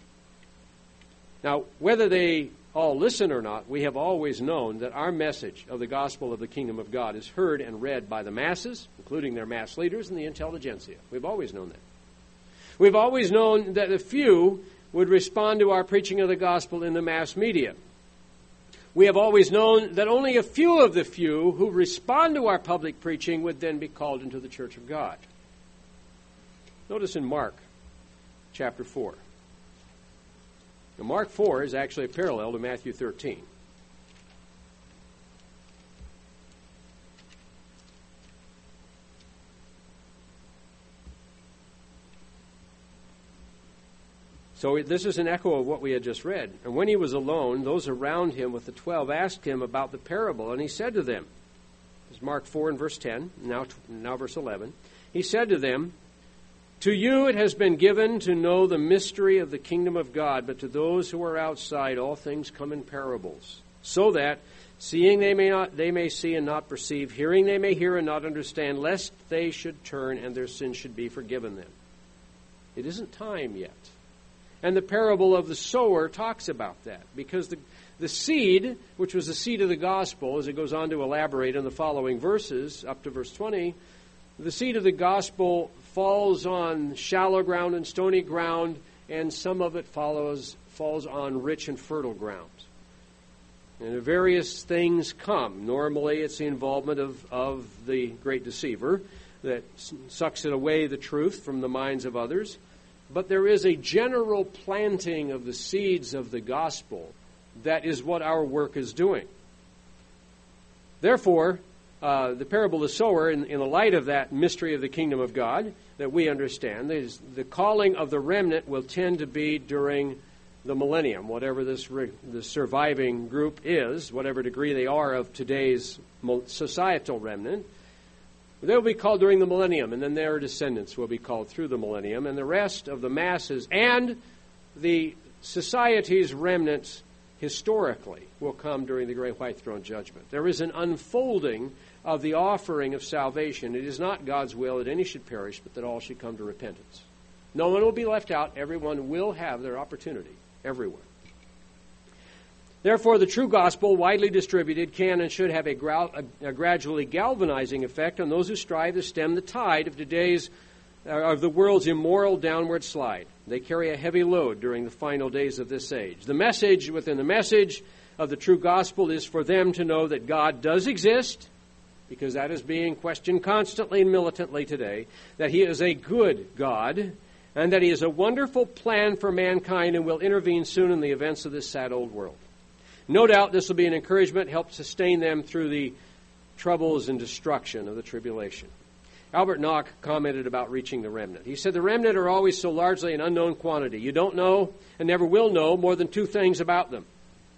Now, whether they all listen or not, we have always known that our message of the gospel of the kingdom of God is heard and read by the masses, including their mass leaders and the intelligentsia. We've always known that. We've always known that the few would respond to our preaching of the gospel in the mass media. We have always known that only a few of the few who respond to our public preaching would then be called into the church of God. Notice in Mark chapter 4. Now, Mark 4 is actually a parallel to Matthew 13. So this is an echo of what we had just read. And when he was alone, those around him with the 12 asked him about the parable, and he said to them, this is Mark 4 and verse 10, now verse 11, he said to them, "To you it has been given to know the mystery of the kingdom of God, but to those who are outside all things come in parables, so that, seeing they may see and not perceive, hearing they may hear and not understand, lest they should turn and their sins should be forgiven them." It isn't time yet. And the parable of the sower talks about that, because the seed, which was the seed of the gospel, as it goes on to elaborate in the following verses, up to verse 20, the seed of the gospel falls on shallow ground and stony ground, and some of it falls on rich and fertile ground. And various things come. Normally it's the involvement of the great deceiver that sucks it away, the truth, from the minds of others. But there is a general planting of the seeds of the gospel. That is what our work is doing. Therefore, the parable of the sower, in the light of that mystery of the kingdom of God that we understand, is the calling of the remnant will tend to be during the millennium, whatever the surviving group is, whatever degree they are of today's societal remnant. They will be called during the millennium, and then their descendants will be called through the millennium, and the rest of the masses and the society's remnants historically will come during the great white throne judgment. There is an unfolding of the offering of salvation. It is not God's will that any should perish, but that all should come to repentance. No one will be left out. Everyone will have their opportunity, everywhere. Therefore, the true gospel, widely distributed, can and should have a gradually galvanizing effect on those who strive to stem the tide of the world's immoral downward slide. They carry a heavy load during the final days of this age. The message within the message of the true gospel is for them to know that God does exist, because that is being questioned constantly and militantly today, that He is a good God, and that He has a wonderful plan for mankind and will intervene soon in the events of this sad old world. No doubt this will be an encouragement, help sustain them through the troubles and destruction of the tribulation. Albert Nock commented about reaching the remnant. He said, "The remnant are always so largely an unknown quantity. You don't know and never will know more than two things about them.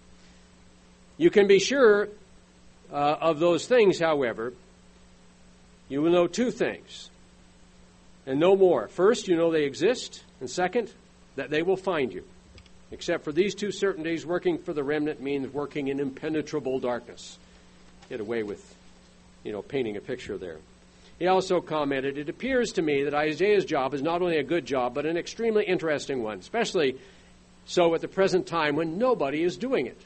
You can be sure of those things, however. You will know two things and no more. First, you know they exist, and second, that they will find you. Except for these two certainties, working for the remnant means working in impenetrable darkness." Get away with, painting a picture there. He also commented, "It appears to me that Isaiah's job is not only a good job, but an extremely interesting one, especially so at the present time when nobody is doing it.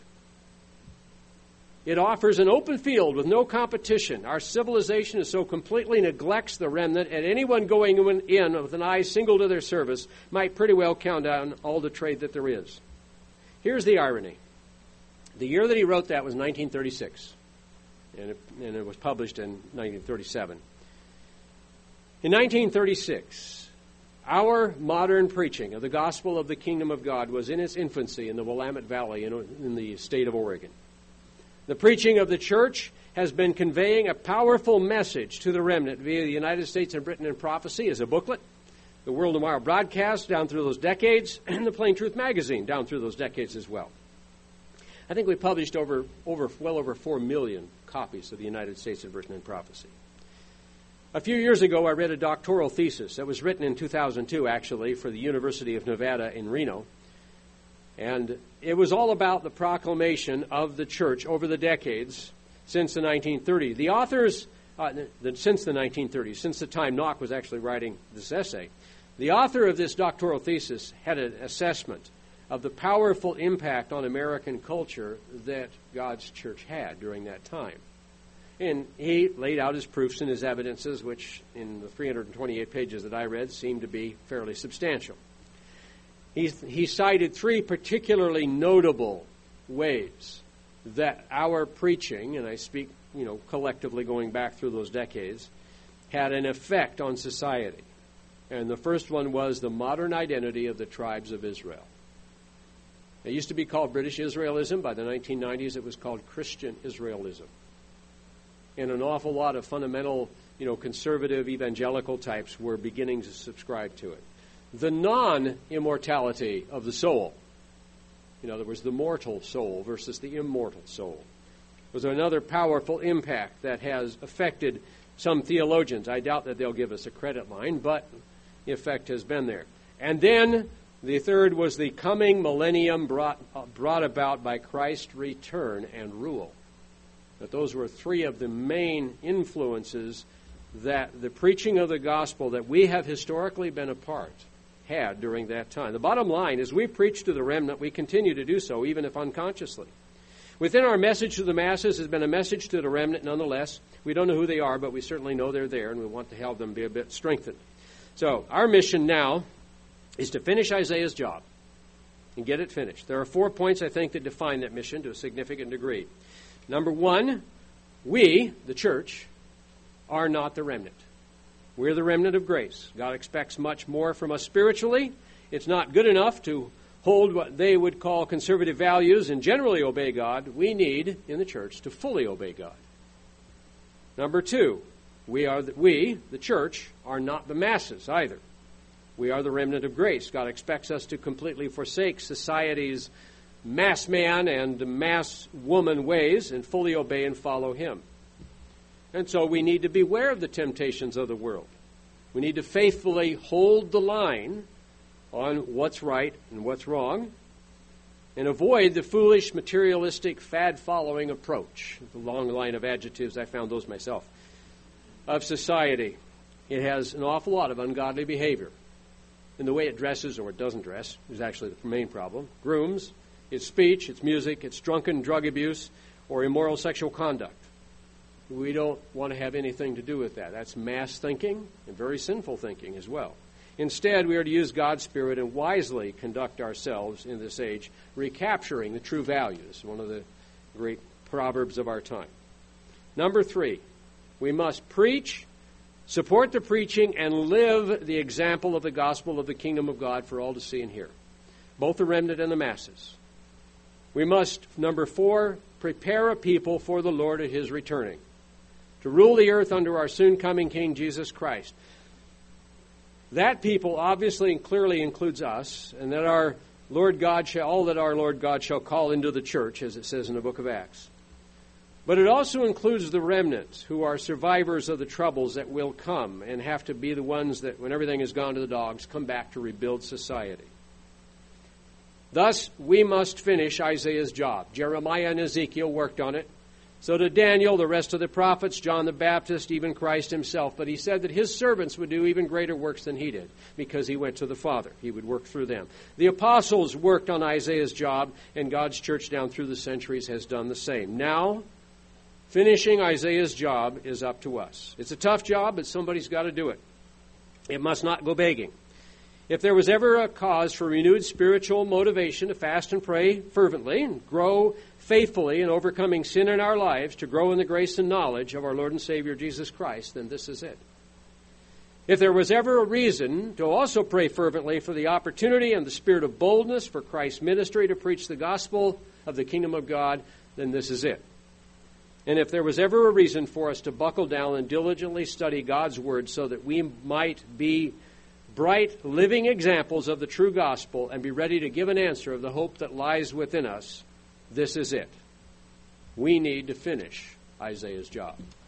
It offers an open field with no competition. Our civilization so completely neglects the remnant, and anyone going in with an eye single to their service might pretty well count on all the trade that there is." Here's the irony. The year that he wrote that was 1936, and it was published in 1937. In 1936, our modern preaching of the gospel of the kingdom of God was in its infancy in the Willamette Valley in the state of Oregon. The preaching of the church has been conveying a powerful message to the remnant via the United States and Britain in Prophecy as a booklet, the World Tomorrow broadcast down through those decades, and the Plain Truth magazine down through those decades as well. I think we published well over 4 million copies of the United States and Britain in Prophecy. A few years ago, I read a doctoral thesis that was written in 2002, actually, for the University of Nevada in Reno. And it was all about the proclamation of the church over the decades since the 1930s. The authors, since the 1930s, since the time Nock was actually writing this essay, the author of this doctoral thesis had an assessment of the powerful impact on American culture that God's church had during that time. And he laid out his proofs and his evidences, which in the 328 pages that I read seemed to be fairly substantial. He cited three particularly notable ways that our preaching, and I speak, collectively going back through those decades, had an effect on society. And the first one was the modern identity of the tribes of Israel. It used to be called British Israelism. By the 1990s, it was called Christian Israelism. And an awful lot of fundamental, conservative evangelical types were beginning to subscribe to it. The non-immortality of the soul, in other words, the mortal soul versus the immortal soul, was another powerful impact that has affected some theologians. I doubt that they'll give us a credit line, but the effect has been there. And then the third was the coming millennium brought about by Christ's return and rule. But those were three of the main influences that the preaching of the gospel that we have historically been a part had during that time. The bottom line is we preach to the remnant. We continue to do so, even if unconsciously. Within our message to the masses has been a message to the remnant nonetheless. We don't know who they are, but we certainly know they're there, and we want to help them be a bit strengthened. So our mission now is to finish Isaiah's job and get it finished. There are 4 points, I think, that define that mission to a significant degree. Number one, we, the church, are not the remnant. We're the remnant of grace. God expects much more from us spiritually. It's not good enough to hold what they would call conservative values and generally obey God. We need, in the church, to fully obey God. Number two, we, the church, are not the masses either. We are the remnant of grace. God expects us to completely forsake society's mass man and mass woman ways and fully obey and follow Him. And so we need to beware of the temptations of the world. We need to faithfully hold the line on what's right and what's wrong, and avoid the foolish, materialistic, fad-following approach. The long line of adjectives, I found those myself, of society. It has an awful lot of ungodly behavior. In the way it dresses or it doesn't dress is actually the main problem. Grooms, its speech, its music, its drunken drug abuse, or immoral sexual conduct. We don't want to have anything to do with that. That's mass thinking and very sinful thinking as well. Instead, we are to use God's Spirit and wisely conduct ourselves in this age, recapturing the true values, one of the great proverbs of our time. Number three, we must preach, support the preaching, and live the example of the gospel of the kingdom of God for all to see and hear, both the remnant and the masses. We must, number four, prepare a people for the Lord at His returning, to rule the earth under our soon-coming King Jesus Christ. That people obviously and clearly includes us, and that our Lord God all that our Lord God shall call into the church, as it says in the book of Acts. But it also includes the remnant, who are survivors of the troubles that will come and have to be the ones that, when everything has gone to the dogs, come back to rebuild society. Thus, we must finish Isaiah's job. Jeremiah and Ezekiel worked on it. So did Daniel, the rest of the prophets, John the Baptist, even Christ Himself. But He said that His servants would do even greater works than He did, because He went to the Father. He would work through them. The apostles worked on Isaiah's job, and God's church down through the centuries has done the same. Now, finishing Isaiah's job is up to us. It's a tough job, but somebody's got to do it. It must not go begging. If there was ever a cause for renewed spiritual motivation to fast and pray fervently and grow faithfully in overcoming sin in our lives, to grow in the grace and knowledge of our Lord and Savior Jesus Christ, then this is it. If there was ever a reason to also pray fervently for the opportunity and the spirit of boldness for Christ's ministry to preach the gospel of the kingdom of God, then this is it. And if there was ever a reason for us to buckle down and diligently study God's word so that we might be bright, living examples of the true gospel and be ready to give an answer of the hope that lies within us, this is it. We need to finish Isaiah's job.